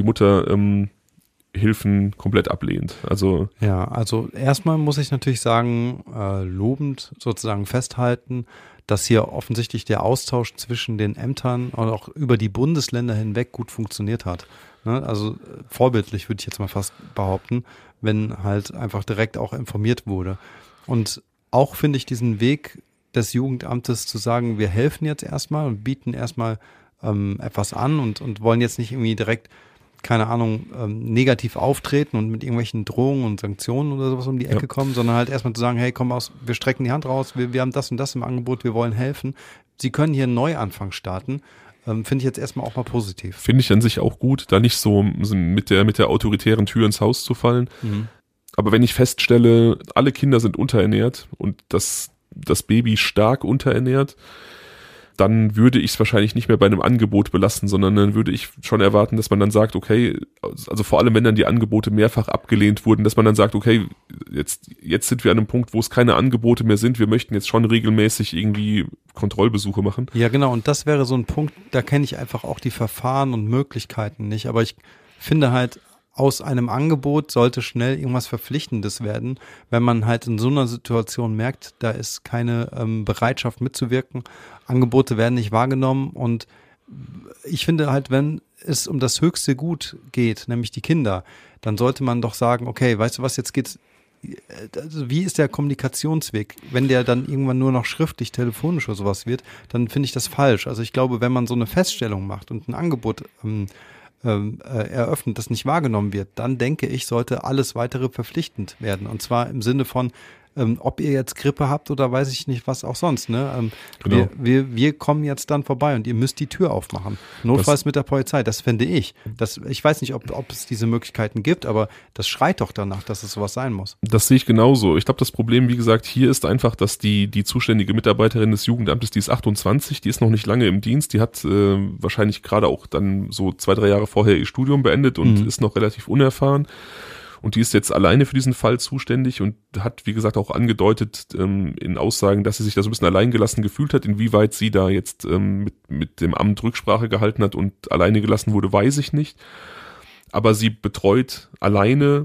Hilfen komplett ablehnt. Also erstmal muss ich natürlich sagen, lobend sozusagen festhalten, dass hier offensichtlich der Austausch zwischen den Ämtern und auch über die Bundesländer hinweg gut funktioniert hat. Ne? Also vorbildlich würde ich jetzt mal fast behaupten, wenn halt einfach direkt auch informiert wurde. Und auch finde ich diesen Weg des Jugendamtes zu sagen, wir helfen jetzt erstmal und bieten erstmal etwas an und wollen jetzt nicht irgendwie direkt, keine Ahnung, negativ auftreten und mit irgendwelchen Drohungen und Sanktionen oder sowas um die Ecke kommen, sondern halt erstmal zu sagen, hey, komm aus, wir strecken die Hand raus, wir haben das und das im Angebot, wir wollen helfen. Sie können hier einen Neuanfang starten. Finde ich jetzt erstmal auch mal positiv. Finde ich an sich auch gut, da nicht so mit der autoritären Tür ins Haus zu fallen. Mhm. Aber wenn ich feststelle, alle Kinder sind unterernährt und das Baby stark unterernährt, dann würde ich es wahrscheinlich nicht mehr bei einem Angebot belassen, sondern dann würde ich schon erwarten, dass man dann sagt, okay, also vor allem wenn dann die Angebote mehrfach abgelehnt wurden, dass man dann sagt, okay, jetzt sind wir an einem Punkt, wo es keine Angebote mehr sind, wir möchten jetzt schon regelmäßig irgendwie Kontrollbesuche machen. Ja, genau, und das wäre so ein Punkt, da kenne ich einfach auch die Verfahren und Möglichkeiten nicht, aber ich finde halt, aus einem Angebot sollte schnell irgendwas Verpflichtendes werden, wenn man halt in so einer Situation merkt, da ist keine Bereitschaft mitzuwirken, Angebote werden nicht wahrgenommen und ich finde halt, wenn es um das höchste Gut geht, nämlich die Kinder, dann sollte man doch sagen, okay, weißt du was, jetzt geht's also wie ist der Kommunikationsweg? Wenn der dann irgendwann nur noch schriftlich, telefonisch oder sowas wird, dann finde ich das falsch. Also ich glaube, wenn man so eine Feststellung macht und ein Angebot eröffnet, das nicht wahrgenommen wird, dann denke ich, sollte alles weitere verpflichtend werden. Und zwar im Sinne von, ob ihr jetzt Grippe habt oder weiß ich nicht, was auch sonst. Ne? Genau. Wir kommen jetzt dann vorbei und ihr müsst die Tür aufmachen. Notfalls mit der Polizei, das fände ich. Ich weiß nicht, ob es diese Möglichkeiten gibt, aber das schreit doch danach, dass es sowas sein muss. Das sehe ich genauso. Ich glaube, das Problem, wie gesagt, hier ist einfach, dass die zuständige Mitarbeiterin des Jugendamtes, die ist 28, die ist noch nicht lange im Dienst, die hat wahrscheinlich gerade auch dann so 2-3 Jahre vorher ihr Studium beendet und ist noch relativ unerfahren. Und die ist jetzt alleine für diesen Fall zuständig und hat, wie gesagt, auch angedeutet in Aussagen, dass sie sich da so ein bisschen alleingelassen gefühlt hat. Inwieweit sie da jetzt mit dem Amt Rücksprache gehalten hat und alleine gelassen wurde, weiß ich nicht. Aber sie betreut alleine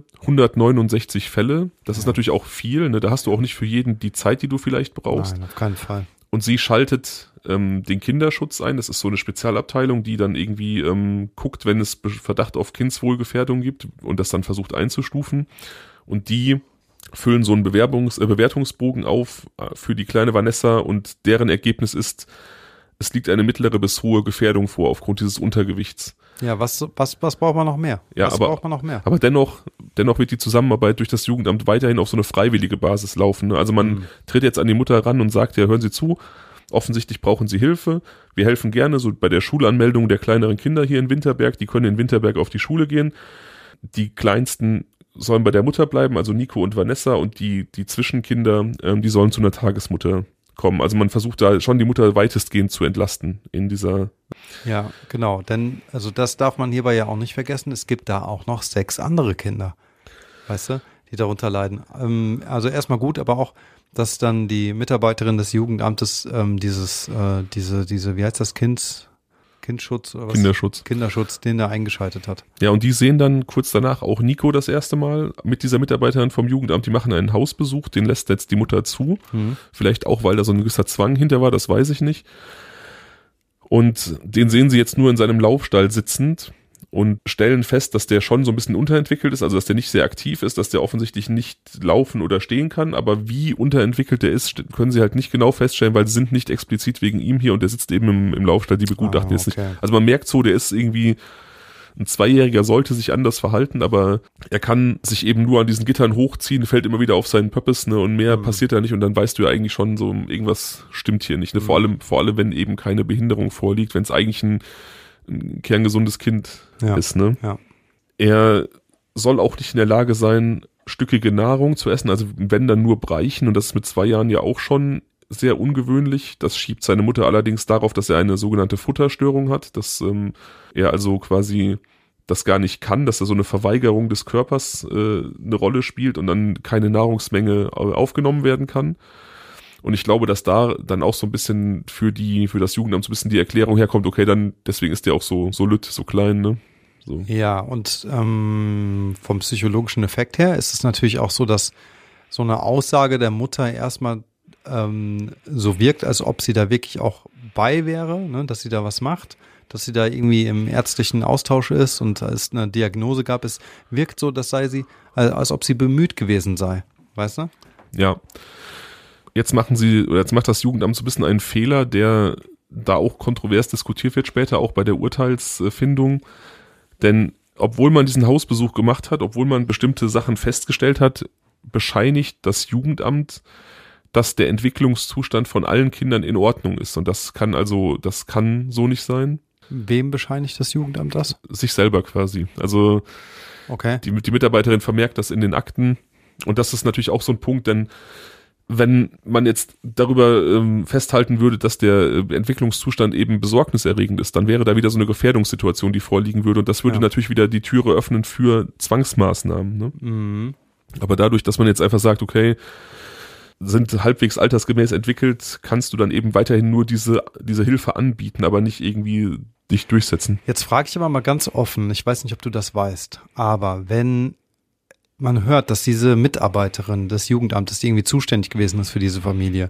169 Fälle. Das ist natürlich auch viel. Ne? Da hast du auch nicht für jeden die Zeit, die du vielleicht brauchst. Nein, auf keinen Fall. Und sie schaltet den Kinderschutz ein. Das ist so eine Spezialabteilung, die dann irgendwie guckt, wenn es Verdacht auf Kindswohlgefährdung gibt und das dann versucht einzustufen. Und die füllen so einen Bewertungsbogen auf für die kleine Vanessa und deren Ergebnis ist, es liegt eine mittlere bis hohe Gefährdung vor aufgrund dieses Untergewichts. Ja, was braucht man noch mehr? Ja, braucht man noch mehr? Aber dennoch wird die Zusammenarbeit durch das Jugendamt weiterhin auf so eine freiwillige Basis laufen. Ne? Also man tritt jetzt an die Mutter ran und sagt, ja, hören Sie zu, offensichtlich brauchen Sie Hilfe. Wir helfen gerne, so bei der Schulanmeldung der kleineren Kinder hier in Winterberg. Die können in Winterberg auf die Schule gehen. Die Kleinsten sollen bei der Mutter bleiben, also Nico und Vanessa, und die Zwischenkinder, die sollen zu einer Tagesmutter kommen. Also man versucht da schon die Mutter weitestgehend zu entlasten in dieser. Ja, genau, denn also das darf man hierbei ja auch nicht vergessen, es gibt da auch noch 6 andere Kinder, weißt du, die darunter leiden. Also erstmal gut, aber auch, dass dann die Mitarbeiterin des Jugendamtes diese, wie heißt das, Kindschutz oder was? Kinderschutz, den er eingeschaltet hat. Ja, und die sehen dann kurz danach auch Nico das erste Mal mit dieser Mitarbeiterin vom Jugendamt. Die machen einen Hausbesuch, den lässt jetzt die Mutter zu. Vielleicht auch, weil da so ein gewisser Zwang hinter war, das weiß ich nicht. Und den sehen sie jetzt nur in seinem Laufstall sitzend und stellen fest, dass der schon so ein bisschen unterentwickelt ist, also dass der nicht sehr aktiv ist, dass der offensichtlich nicht laufen oder stehen kann, aber wie unterentwickelt der ist, können sie halt nicht genau feststellen, weil sie sind nicht explizit wegen ihm hier und der sitzt eben im Laufstall, die begutachten jetzt nicht. Also man merkt so, der ist irgendwie, ein 2-Jähriger sollte sich anders verhalten, aber er kann sich eben nur an diesen Gittern hochziehen, fällt immer wieder auf seinen Pöppes, ne, und mehr passiert da nicht und dann weißt du ja eigentlich schon so, irgendwas stimmt hier nicht, ne, vor allem, wenn eben keine Behinderung vorliegt, wenn es eigentlich ein kerngesundes Kind ist, ne? Ja. Er soll auch nicht in der Lage sein, stückige Nahrung zu essen, also wenn dann nur Breichen, und das ist mit 2 Jahren ja auch schon sehr ungewöhnlich. Das schiebt seine Mutter allerdings darauf, dass er eine sogenannte Futterstörung hat, dass er also quasi das gar nicht kann, dass da so eine Verweigerung des Körpers eine Rolle spielt und dann keine Nahrungsmenge aufgenommen werden kann. Und ich glaube, dass da dann auch so ein bisschen für das Jugendamt so ein bisschen die Erklärung herkommt, okay, dann deswegen ist der auch so lütt, so klein, ne? So. Ja, und vom psychologischen Effekt her ist es natürlich auch so, dass so eine Aussage der Mutter erstmal so wirkt, als ob sie da wirklich auch bei wäre, ne? Dass sie da was macht, dass sie da irgendwie im ärztlichen Austausch ist und es eine Diagnose gab. Es wirkt so, als ob sie bemüht gewesen sei, weißt du? Ja. Jetzt macht das Jugendamt so ein bisschen einen Fehler, der da auch kontrovers diskutiert wird später, auch bei der Urteilsfindung. Denn obwohl man diesen Hausbesuch gemacht hat, obwohl man bestimmte Sachen festgestellt hat, bescheinigt das Jugendamt, dass der Entwicklungszustand von allen Kindern in Ordnung ist. Und das kann so nicht sein. Wem bescheinigt das Jugendamt das? Sich selber quasi. Also okay. Die Mitarbeiterin vermerkt das in den Akten. Und das ist natürlich auch so ein Punkt, denn wenn man jetzt darüber festhalten würde, dass der Entwicklungszustand eben besorgniserregend ist, dann wäre da wieder so eine Gefährdungssituation, die vorliegen würde. Und das würde natürlich wieder die Türe öffnen für Zwangsmaßnahmen. Ne? Mhm. Aber dadurch, dass man jetzt einfach sagt, okay, sind halbwegs altersgemäß entwickelt, kannst du dann eben weiterhin nur diese Hilfe anbieten, aber nicht irgendwie dich durchsetzen. Jetzt frage ich aber mal ganz offen, ich weiß nicht, ob du das weißt, aber wenn man hört, dass diese Mitarbeiterin des Jugendamtes, die irgendwie zuständig gewesen ist für diese Familie,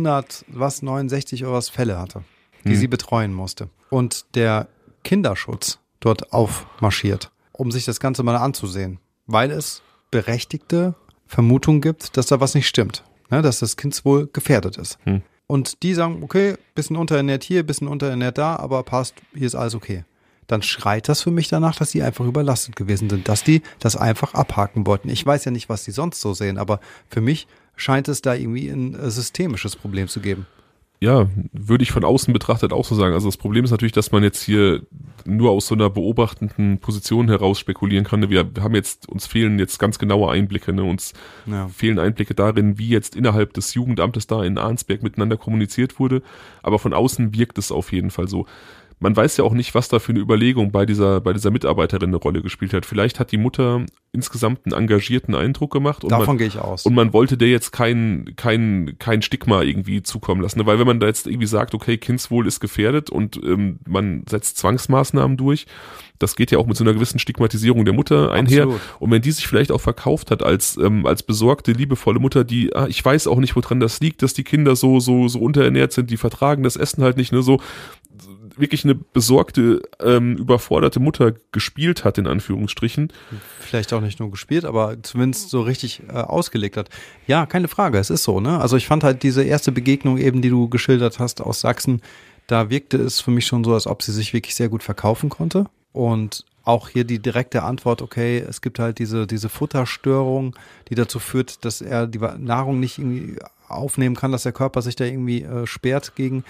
69 oder was Fälle hatte, die sie betreuen musste und der Kinderschutz dort aufmarschiert, um sich das Ganze mal anzusehen, weil es berechtigte Vermutung gibt, dass da was nicht stimmt, ne? Dass das Kindeswohl gefährdet ist. Und die sagen, okay, bisschen unterernährt hier, bisschen unterernährt da, aber passt, hier ist alles okay. Dann schreit das für mich danach, dass die einfach überlastet gewesen sind, dass die das einfach abhaken wollten. Ich weiß ja nicht, was die sonst so sehen, aber für mich scheint es da irgendwie ein systemisches Problem zu geben. Ja, würde ich von außen betrachtet auch so sagen. Also das Problem ist natürlich, dass man jetzt hier nur aus so einer beobachtenden Position heraus spekulieren kann. Uns fehlen jetzt ganz genaue Einblicke, ne? Uns fehlen Einblicke darin, wie jetzt innerhalb des Jugendamtes da in Arnsberg miteinander kommuniziert wurde. Aber von außen wirkt es auf jeden Fall so. Man weiß ja auch nicht, was da für eine Überlegung bei dieser Mitarbeiterin eine Rolle gespielt hat. Vielleicht hat die Mutter insgesamt einen engagierten Eindruck gemacht. Und davon gehe ich aus. Und man wollte der jetzt kein Stigma irgendwie zukommen lassen. Weil wenn man da jetzt irgendwie sagt, okay, Kindeswohl ist gefährdet und man setzt Zwangsmaßnahmen durch, das geht ja auch mit so einer gewissen Stigmatisierung der Mutter einher. Absolut. Und wenn die sich vielleicht auch verkauft hat als besorgte, liebevolle Mutter, die, ich weiß auch nicht, woran das liegt, dass die Kinder so unterernährt sind, die vertragen das Essen halt nicht, ne, so wirklich eine besorgte, überforderte Mutter gespielt hat, in Anführungsstrichen. Vielleicht auch nicht nur gespielt, aber zumindest so richtig ausgelegt hat. Ja, keine Frage, es ist so, ne? Also ich fand halt diese erste Begegnung eben, die du geschildert hast aus Sachsen, da wirkte es für mich schon so, als ob sie sich wirklich sehr gut verkaufen konnte. Und auch hier die direkte Antwort, okay, es gibt halt diese Futterstörung, die dazu führt, dass er die Nahrung nicht irgendwie aufnehmen kann, dass der Körper sich da irgendwie sperrt gegen,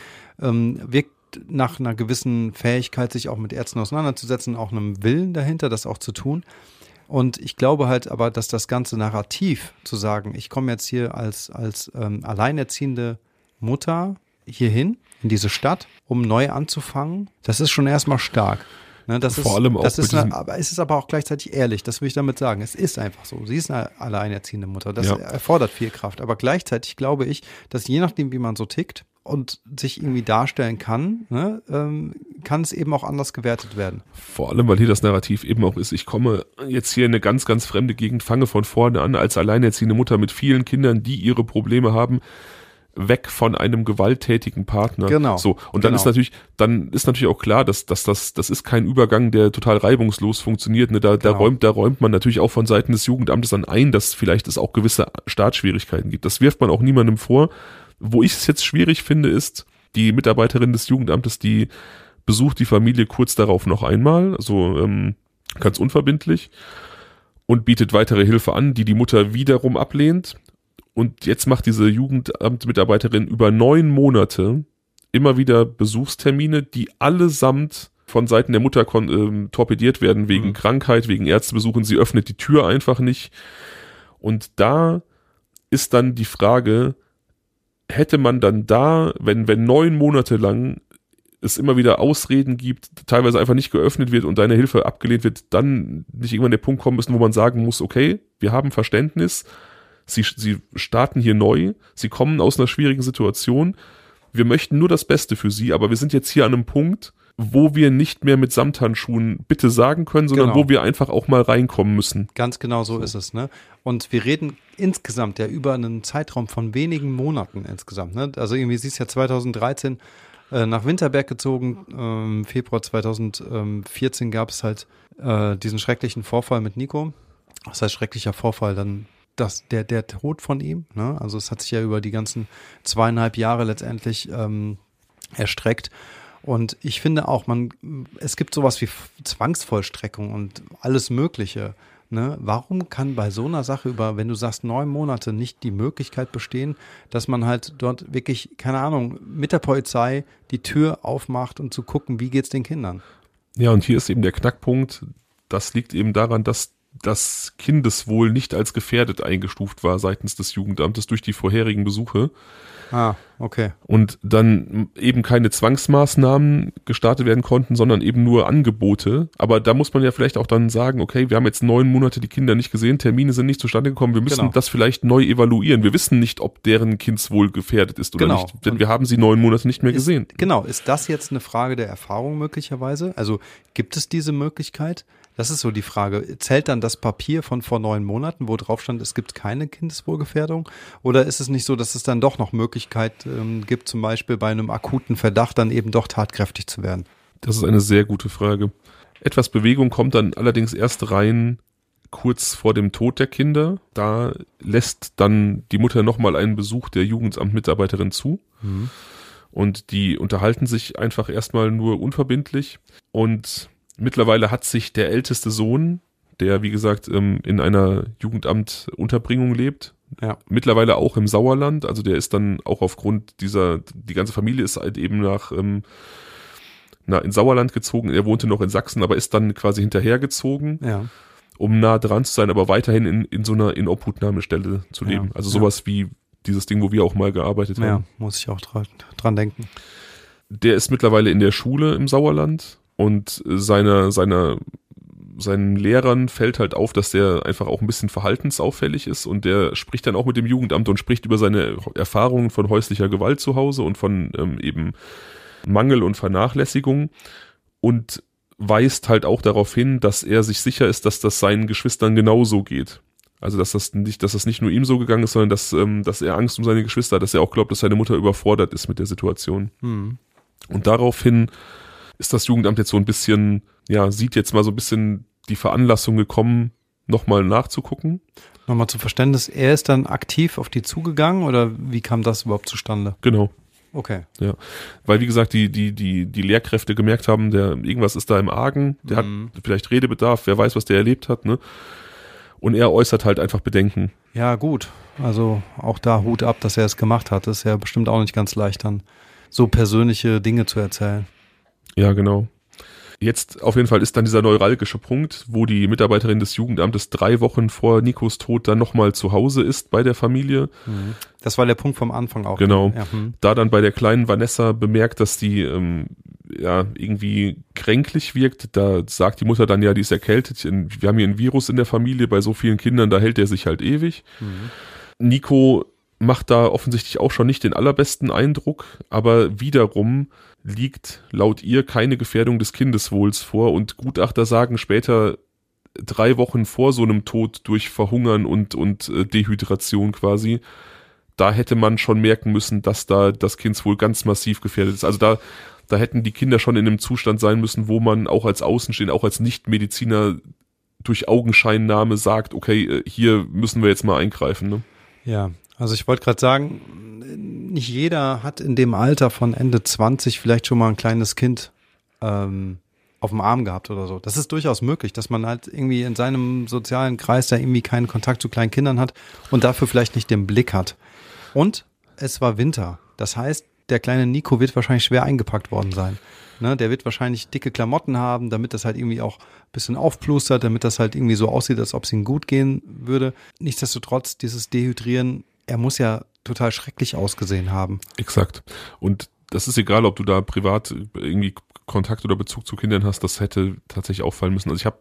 wirkt nach einer gewissen Fähigkeit, sich auch mit Ärzten auseinanderzusetzen, auch einem Willen dahinter, das auch zu tun. Und ich glaube halt aber, dass das ganze Narrativ zu sagen, ich komme jetzt hier als alleinerziehende Mutter hierhin, in diese Stadt, um neu anzufangen, das ist schon erstmal stark. Ne, aber es ist aber auch gleichzeitig ehrlich, das will ich damit sagen. Es ist einfach so. Sie ist eine alleinerziehende Mutter. Das erfordert viel Kraft. Aber gleichzeitig glaube ich, dass je nachdem, wie man so tickt und sich irgendwie darstellen kann, ne, kann es eben auch anders gewertet werden. Vor allem, weil hier das Narrativ eben auch ist, ich komme jetzt hier in eine ganz, ganz fremde Gegend, fange von vorne an als alleinerziehende Mutter mit vielen Kindern, die ihre Probleme haben, weg von einem gewalttätigen Partner. Genau. So. Und dann ist natürlich auch klar, dass das ist kein Übergang, der total reibungslos funktioniert. Ne? Da räumt man natürlich auch von Seiten des Jugendamtes dann ein, dass vielleicht es auch gewisse Startschwierigkeiten gibt. Das wirft man auch niemandem vor. Wo ich es jetzt schwierig finde, ist, die Mitarbeiterin des Jugendamtes, die besucht die Familie kurz darauf noch einmal, also ganz unverbindlich, und bietet weitere Hilfe an, die Mutter wiederum ablehnt. Und jetzt macht diese Jugendamtmitarbeiterin über 9 Monate immer wieder Besuchstermine, die allesamt von Seiten der Mutter torpediert werden wegen Krankheit, wegen Ärztebesuchen. Sie öffnet die Tür einfach nicht. Und da ist dann die Frage, hätte man dann da, wenn 9 Monate lang es immer wieder Ausreden gibt, teilweise einfach nicht geöffnet wird und deine Hilfe abgelehnt wird, dann nicht irgendwann der Punkt kommen müssen, wo man sagen muss, okay, wir haben Verständnis, Sie starten hier neu, Sie kommen aus einer schwierigen Situation, wir möchten nur das Beste für Sie, aber wir sind jetzt hier an einem Punkt, wo wir nicht mehr mit Samthandschuhen bitte sagen können, sondern wo wir einfach auch mal reinkommen müssen. Ganz genau so ist es, ne? Und wir reden insgesamt ja über einen Zeitraum von wenigen Monaten insgesamt, ne? Also irgendwie, sie ist ja 2013 nach Winterberg gezogen, Februar 2014 gab es halt diesen schrecklichen Vorfall mit Nico. Das heißt, schrecklicher Vorfall, dann der Tod von ihm, ne? Also es hat sich ja über die ganzen 2,5 Jahre letztendlich erstreckt. Und ich finde auch, es gibt sowas wie Zwangsvollstreckung und alles Mögliche. Ne? Warum kann bei so einer Sache wenn du sagst 9 Monate, nicht die Möglichkeit bestehen, dass man halt dort wirklich, keine Ahnung, mit der Polizei die Tür aufmacht und zu gucken, wie geht's den Kindern? Ja, und hier ist eben der Knackpunkt, das liegt eben daran, dass das Kindeswohl nicht als gefährdet eingestuft war seitens des Jugendamtes durch die vorherigen Besuche. Ah, okay. Und dann eben keine Zwangsmaßnahmen gestartet werden konnten, sondern eben nur Angebote. Aber da muss man ja vielleicht auch dann sagen, okay, wir haben jetzt 9 Monate die Kinder nicht gesehen, Termine sind nicht zustande gekommen, wir müssen das vielleicht neu evaluieren. Wir wissen nicht, ob deren Kindeswohl gefährdet ist oder nicht, denn wir haben sie 9 Monate nicht mehr gesehen. Genau, ist das jetzt eine Frage der Erfahrung möglicherweise? Also gibt es diese Möglichkeit? Das ist so die Frage. Zählt dann das Papier von vor 9 Monaten, wo drauf stand, es gibt keine Kindeswohlgefährdung? Oder ist es nicht so, dass es dann doch noch Möglichkeit gibt, zum Beispiel bei einem akuten Verdacht dann eben doch tatkräftig zu werden? Das ist eine sehr gute Frage. Etwas Bewegung kommt dann allerdings erst rein, kurz vor dem Tod der Kinder. Da lässt dann die Mutter nochmal einen Besuch der Jugendamtmitarbeiterin zu. Und die unterhalten sich einfach erstmal nur unverbindlich. Und mittlerweile hat sich der älteste Sohn, der wie gesagt in einer Jugendamtunterbringung lebt, mittlerweile auch im Sauerland, also der ist dann auch aufgrund die ganze Familie ist halt eben ins Sauerland gezogen, er wohnte noch in Sachsen, aber ist dann quasi hinterhergezogen, um nah dran zu sein, aber weiterhin in so einer Inobhutnahmestelle zu leben. Also sowas wie dieses Ding, wo wir auch mal gearbeitet haben. Ja, muss ich auch dran denken. Der ist mittlerweile in der Schule im Sauerland und seinen Lehrern fällt halt auf, dass der einfach auch ein bisschen verhaltensauffällig ist und der spricht dann auch mit dem Jugendamt und spricht über seine Erfahrungen von häuslicher Gewalt zu Hause und von eben Mangel und Vernachlässigung und weist halt auch darauf hin, dass er sich sicher ist, dass das seinen Geschwistern genauso geht. Also dass das nicht nur ihm so gegangen ist, sondern dass er Angst um seine Geschwister hat, dass er auch glaubt, dass seine Mutter überfordert ist mit der Situation. Und daraufhin ist das Jugendamt jetzt so ein bisschen, sieht jetzt mal so ein bisschen die Veranlassung gekommen, nochmal nachzugucken. Nochmal zum Verständnis, er ist dann aktiv auf die zugegangen oder wie kam das überhaupt zustande? Genau. Okay. Ja, weil wie gesagt, die Lehrkräfte gemerkt haben, irgendwas ist da im Argen, der hat vielleicht Redebedarf, wer weiß, was der erlebt hat, ne? Und er äußert halt einfach Bedenken. Ja, gut. Also auch da Hut ab, dass er es gemacht hat. Das ist ja bestimmt auch nicht ganz leicht, dann so persönliche Dinge zu erzählen. Ja, genau. Jetzt auf jeden Fall ist dann dieser neuralgische Punkt, wo die Mitarbeiterin des Jugendamtes 3 Wochen vor Nikos Tod dann nochmal zu Hause ist bei der Familie. Das war der Punkt vom Anfang auch. Genau. Ja. Da dann bei der kleinen Vanessa bemerkt, dass die irgendwie kränklich wirkt, da sagt die Mutter dann, die ist erkältet. Wir haben hier ein Virus in der Familie, bei so vielen Kindern, da hält er sich halt ewig. Nico macht da offensichtlich auch schon nicht den allerbesten Eindruck, aber wiederum liegt laut ihr keine Gefährdung des Kindeswohls vor und Gutachter sagen später 3 Wochen vor so einem Tod durch Verhungern und Dehydration quasi, da hätte man schon merken müssen, dass da das Kindeswohl ganz massiv gefährdet ist. Also da hätten die Kinder schon in einem Zustand sein müssen, wo man auch als Außenstehender, auch als Nichtmediziner durch Augenscheinnahme sagt, okay, hier müssen wir jetzt mal eingreifen. Ne? Ja, also ich wollte gerade sagen, nicht jeder hat in dem Alter von Ende 20 vielleicht schon mal ein kleines Kind auf dem Arm gehabt oder so. Das ist durchaus möglich, dass man halt irgendwie in seinem sozialen Kreis da irgendwie keinen Kontakt zu kleinen Kindern hat und dafür vielleicht nicht den Blick hat. Und es war Winter. Das heißt, der kleine Nico wird wahrscheinlich schwer eingepackt worden sein. Ne, der wird wahrscheinlich dicke Klamotten haben, damit das halt irgendwie auch ein bisschen aufplustert, damit das halt irgendwie so aussieht, als ob es ihm gut gehen würde. Nichtsdestotrotz, dieses Dehydrieren, er muss ja total schrecklich ausgesehen haben. Exakt. Und das ist egal, ob du da privat irgendwie Kontakt oder Bezug zu Kindern hast, das hätte tatsächlich auffallen müssen. Also ich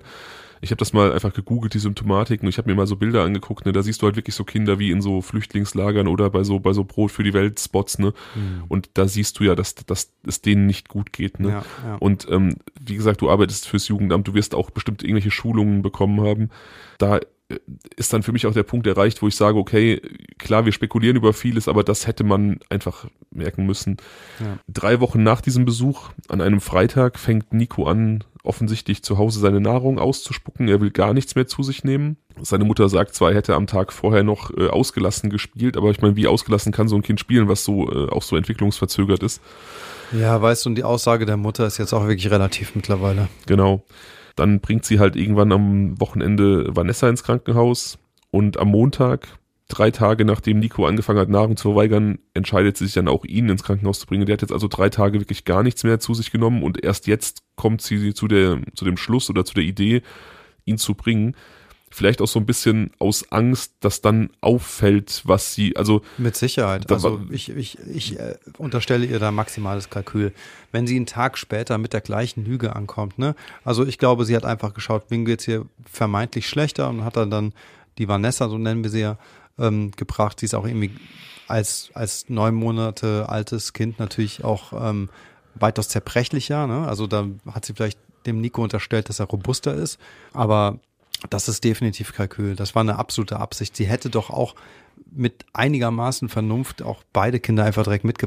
habe das mal einfach gegoogelt, die Symptomatik, und ich habe mir mal so Bilder angeguckt, ne, da siehst du halt wirklich so Kinder wie in so Flüchtlingslagern oder bei so Brot für die Welt Spots, ne, und da siehst du ja, dass es denen nicht gut geht, ne, ja. Und wie gesagt, du arbeitest fürs Jugendamt, du wirst auch bestimmt irgendwelche Schulungen bekommen haben, da ist dann für mich auch der Punkt erreicht, wo ich sage, okay, klar, wir spekulieren über vieles, aber das hätte man einfach merken müssen. Ja. 3 Wochen nach diesem Besuch, an einem Freitag, fängt Nico an, offensichtlich zu Hause seine Nahrung auszuspucken. Er will gar nichts mehr zu sich nehmen. Seine Mutter sagt zwar, er hätte am Tag vorher noch ausgelassen gespielt, aber ich meine, wie ausgelassen kann so ein Kind spielen, was so auch so entwicklungsverzögert ist? Ja, weißt du, und die Aussage der Mutter ist jetzt auch wirklich relativ mittlerweile. Genau. Dann bringt sie halt irgendwann am Wochenende Vanessa ins Krankenhaus und am Montag, 3 Tage nachdem Nico angefangen hat, Nahrung zu verweigern, entscheidet sie sich dann auch, ihn ins Krankenhaus zu bringen. Der hat jetzt also 3 Tage wirklich gar nichts mehr zu sich genommen und erst jetzt kommt sie zu dem Schluss oder zu der Idee, ihn zu bringen. Vielleicht auch so ein bisschen aus Angst, dass dann auffällt, was sie, also... Mit Sicherheit. Also ich unterstelle ihr da maximales Kalkül. Wenn sie einen Tag später mit der gleichen Lüge ankommt, ne? Also ich glaube, sie hat einfach geschaut, wem geht's hier vermeintlich schlechter und hat dann die Vanessa, so nennen wir sie ja, gebracht. Sie ist auch irgendwie als 9 Monate altes Kind natürlich auch weitaus zerbrechlicher, ne? Also da hat sie vielleicht dem Nico unterstellt, dass er robuster ist, aber das ist definitiv Kalkül. Das war eine absolute Absicht. Sie hätte doch auch mit einigermaßen Vernunft auch beide Kinder einfach direkt mitgebracht.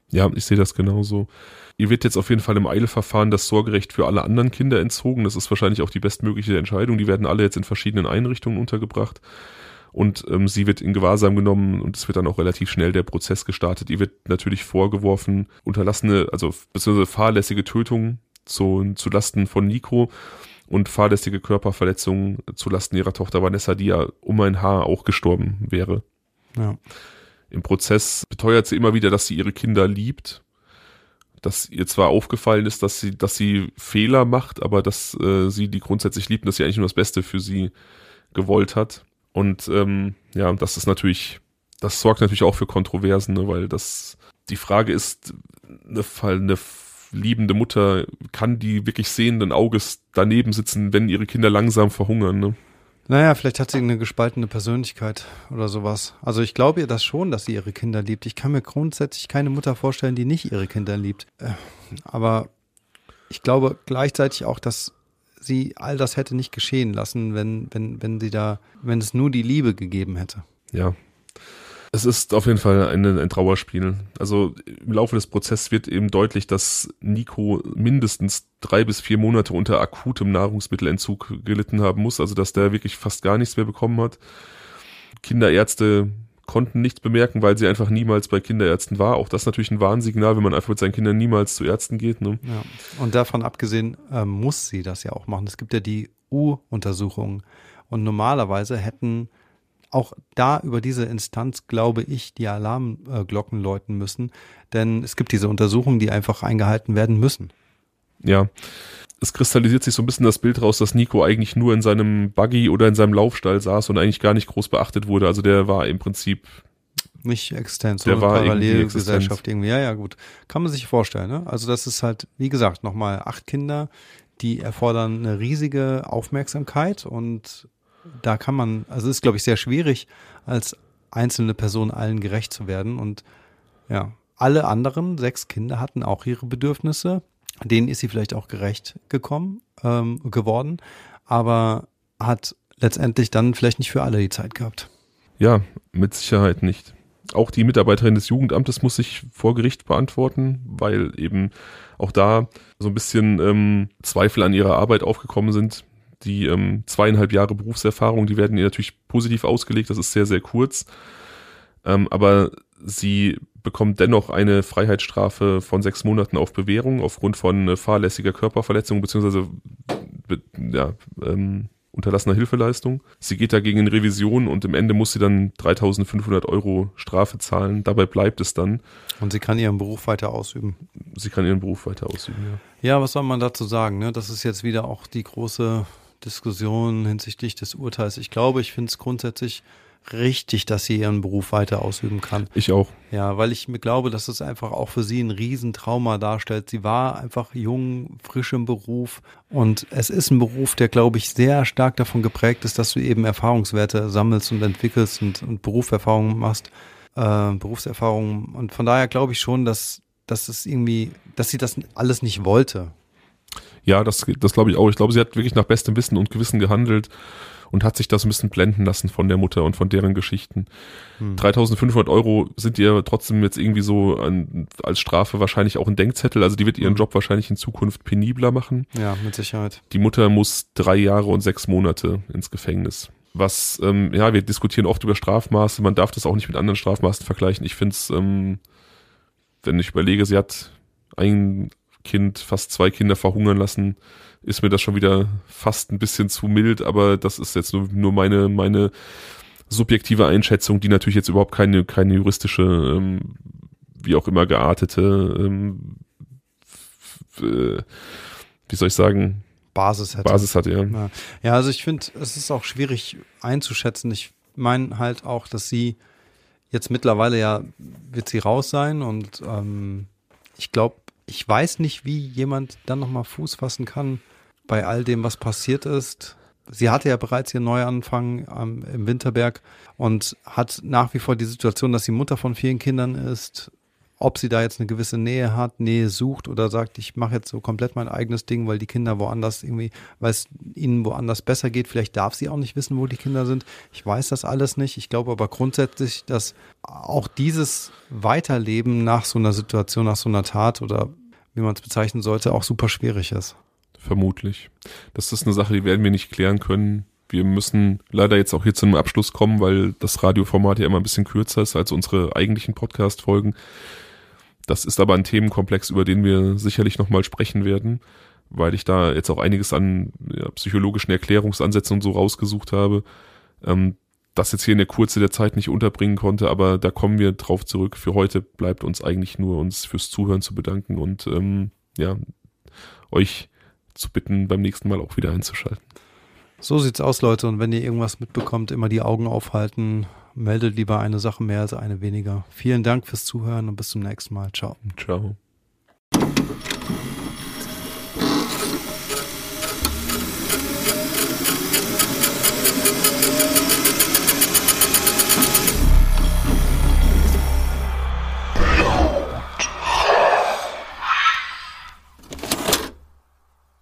Ja, ich sehe das genauso. Ihr wird jetzt auf jeden Fall im Eilverfahren das Sorgerecht für alle anderen Kinder entzogen. Das ist wahrscheinlich auch die bestmögliche Entscheidung. Die werden alle jetzt in verschiedenen Einrichtungen untergebracht. Und sie wird in Gewahrsam genommen und es wird dann auch relativ schnell der Prozess gestartet. Ihr wird natürlich vorgeworfen, beziehungsweise fahrlässige Tötung zu Lasten von Nico und fahrlässige Körperverletzungen zu Lasten ihrer Tochter Vanessa, die ja um ein Haar auch gestorben wäre. Ja. Im Prozess beteuert sie immer wieder, dass sie ihre Kinder liebt, dass ihr zwar aufgefallen ist, dass sie Fehler macht, aber dass sie die grundsätzlich liebt und dass sie eigentlich nur das Beste für sie gewollt hat. Und das sorgt natürlich auch für Kontroversen, ne, weil die Frage ist, eine liebende Mutter, kann die wirklich sehenden Auges daneben sitzen, wenn ihre Kinder langsam verhungern, ne? Naja, vielleicht hat sie eine gespaltene Persönlichkeit oder sowas. Also ich glaube ihr das schon, dass sie ihre Kinder liebt. Ich kann mir grundsätzlich keine Mutter vorstellen, die nicht ihre Kinder liebt. Aber ich glaube gleichzeitig auch, dass sie all das hätte nicht geschehen lassen, wenn es nur die Liebe gegeben hätte. Ja. Es ist auf jeden Fall ein Trauerspiel. Also im Laufe des Prozesses wird eben deutlich, dass Nico mindestens 3 bis 4 Monate unter akutem Nahrungsmittelentzug gelitten haben muss, also dass der wirklich fast gar nichts mehr bekommen hat. Kinderärzte konnten nichts bemerken, weil sie einfach niemals bei Kinderärzten war. Auch das ist natürlich ein Warnsignal, wenn man einfach mit seinen Kindern niemals zu Ärzten geht. Ne? Ja. Und davon abgesehen muss sie das ja auch machen. Es gibt ja die U-Untersuchungen und normalerweise hätten auch da über diese Instanz, glaube ich, die Alarmglocken läuten müssen, denn es gibt diese Untersuchungen, die einfach eingehalten werden müssen. Ja, es kristallisiert sich so ein bisschen das Bild raus, dass Nico eigentlich nur in seinem Buggy oder in seinem Laufstall saß und eigentlich gar nicht groß beachtet wurde. Also der war im Prinzip nicht existent, so eine Parallelgesellschaft irgendwie. Ja, gut. Kann man sich vorstellen, ne? Also das ist halt, wie gesagt, nochmal 8 Kinder, die erfordern eine riesige Aufmerksamkeit und da kann man, also es ist, glaube ich, sehr schwierig, als einzelne Person allen gerecht zu werden. Und ja, alle anderen 6 Kinder hatten auch ihre Bedürfnisse. Denen ist sie vielleicht auch gerecht geworden, aber hat letztendlich dann vielleicht nicht für alle die Zeit gehabt. Ja, mit Sicherheit nicht. Auch die Mitarbeiterin des Jugendamtes muss sich vor Gericht beantworten, weil eben auch da so ein bisschen Zweifel an ihrer Arbeit aufgekommen sind. Die 2,5 Jahre Berufserfahrung, die werden ihr natürlich positiv ausgelegt, das ist sehr, sehr kurz. Aber sie bekommt dennoch eine Freiheitsstrafe von 6 Monaten auf Bewährung aufgrund von fahrlässiger Körperverletzung beziehungsweise unterlassener Hilfeleistung. Sie geht dagegen in Revision und im Ende muss sie dann 3.500 € Strafe zahlen. Dabei bleibt es dann. Und sie kann ihren Beruf weiter ausüben. Sie kann ihren Beruf weiter ausüben, ja. Ja, was soll man dazu sagen? Ne? Das ist jetzt wieder auch die große Diskussion hinsichtlich des Urteils. Ich finde es grundsätzlich richtig, dass sie ihren Beruf weiter ausüben kann. Ich auch. Ja, weil ich mir glaube, dass es einfach auch für sie ein Riesentrauma darstellt. Sie war einfach jung, frisch im Beruf und es ist ein Beruf, der, glaube ich, sehr stark davon geprägt ist, dass du eben Erfahrungswerte sammelst und entwickelst und Berufserfahrungen machst, Berufserfahrungen. Und von daher glaube ich schon, dass sie das alles nicht wollte. Ja, das glaube ich auch. Ich glaube, sie hat wirklich nach bestem Wissen und Gewissen gehandelt und hat sich das ein bisschen blenden lassen von der Mutter und von deren Geschichten. 3.500 € sind ihr trotzdem jetzt irgendwie so als Strafe wahrscheinlich auch ein Denkzettel. Also die wird ihren Job wahrscheinlich in Zukunft penibler machen. Ja, mit Sicherheit. Die Mutter muss 3 Jahre und 6 Monate ins Gefängnis. Wir diskutieren oft über Strafmaße. Man darf das auch nicht mit anderen Strafmaßen vergleichen. Ich finde es, wenn ich überlege, sie hat ein Kind, fast 2 Kinder verhungern lassen, ist mir das schon wieder fast ein bisschen zu mild, aber das ist jetzt nur meine subjektive Einschätzung, die natürlich jetzt überhaupt keine juristische, wie auch immer geartete, wie soll ich sagen, Basis hat, ja. Ja, also ich finde, es ist auch schwierig einzuschätzen. Ich meine halt auch, dass sie jetzt mittlerweile wird sie raus sein und ich weiß nicht, wie jemand dann nochmal Fuß fassen kann bei all dem, was passiert ist. Sie hatte ja bereits ihren Neuanfang im Winterberg und hat nach wie vor die Situation, dass sie Mutter von 4 Kindern ist. ob sie da jetzt eine gewisse Nähe hat, Nähe sucht oder sagt, ich mache jetzt so komplett mein eigenes Ding, weil die Kinder woanders irgendwie, weil es ihnen woanders besser geht. Vielleicht darf sie auch nicht wissen, wo die Kinder sind. Ich weiß das alles nicht. Ich glaube aber grundsätzlich, dass auch dieses Weiterleben nach so einer Situation, nach so einer Tat oder wie man es bezeichnen sollte, auch super schwierig ist. Vermutlich. Das ist eine Sache, die werden wir nicht klären können. Wir müssen leider jetzt auch hier zu einem Abschluss kommen, weil das Radioformat ja immer ein bisschen kürzer ist als unsere eigentlichen Podcast-Folgen. Das ist aber ein Themenkomplex, über den wir sicherlich nochmal sprechen werden, weil ich da jetzt auch einiges an psychologischen Erklärungsansätzen und so rausgesucht habe, das jetzt hier in der Kürze der Zeit nicht unterbringen konnte, aber da kommen wir drauf zurück. Für heute bleibt uns eigentlich nur, uns fürs Zuhören zu bedanken und euch zu bitten, beim nächsten Mal auch wieder einzuschalten. So sieht's aus, Leute. Und wenn ihr irgendwas mitbekommt, immer die Augen aufhalten. Meldet lieber eine Sache mehr als eine weniger. Vielen Dank fürs Zuhören und bis zum nächsten Mal. Ciao. Ciao.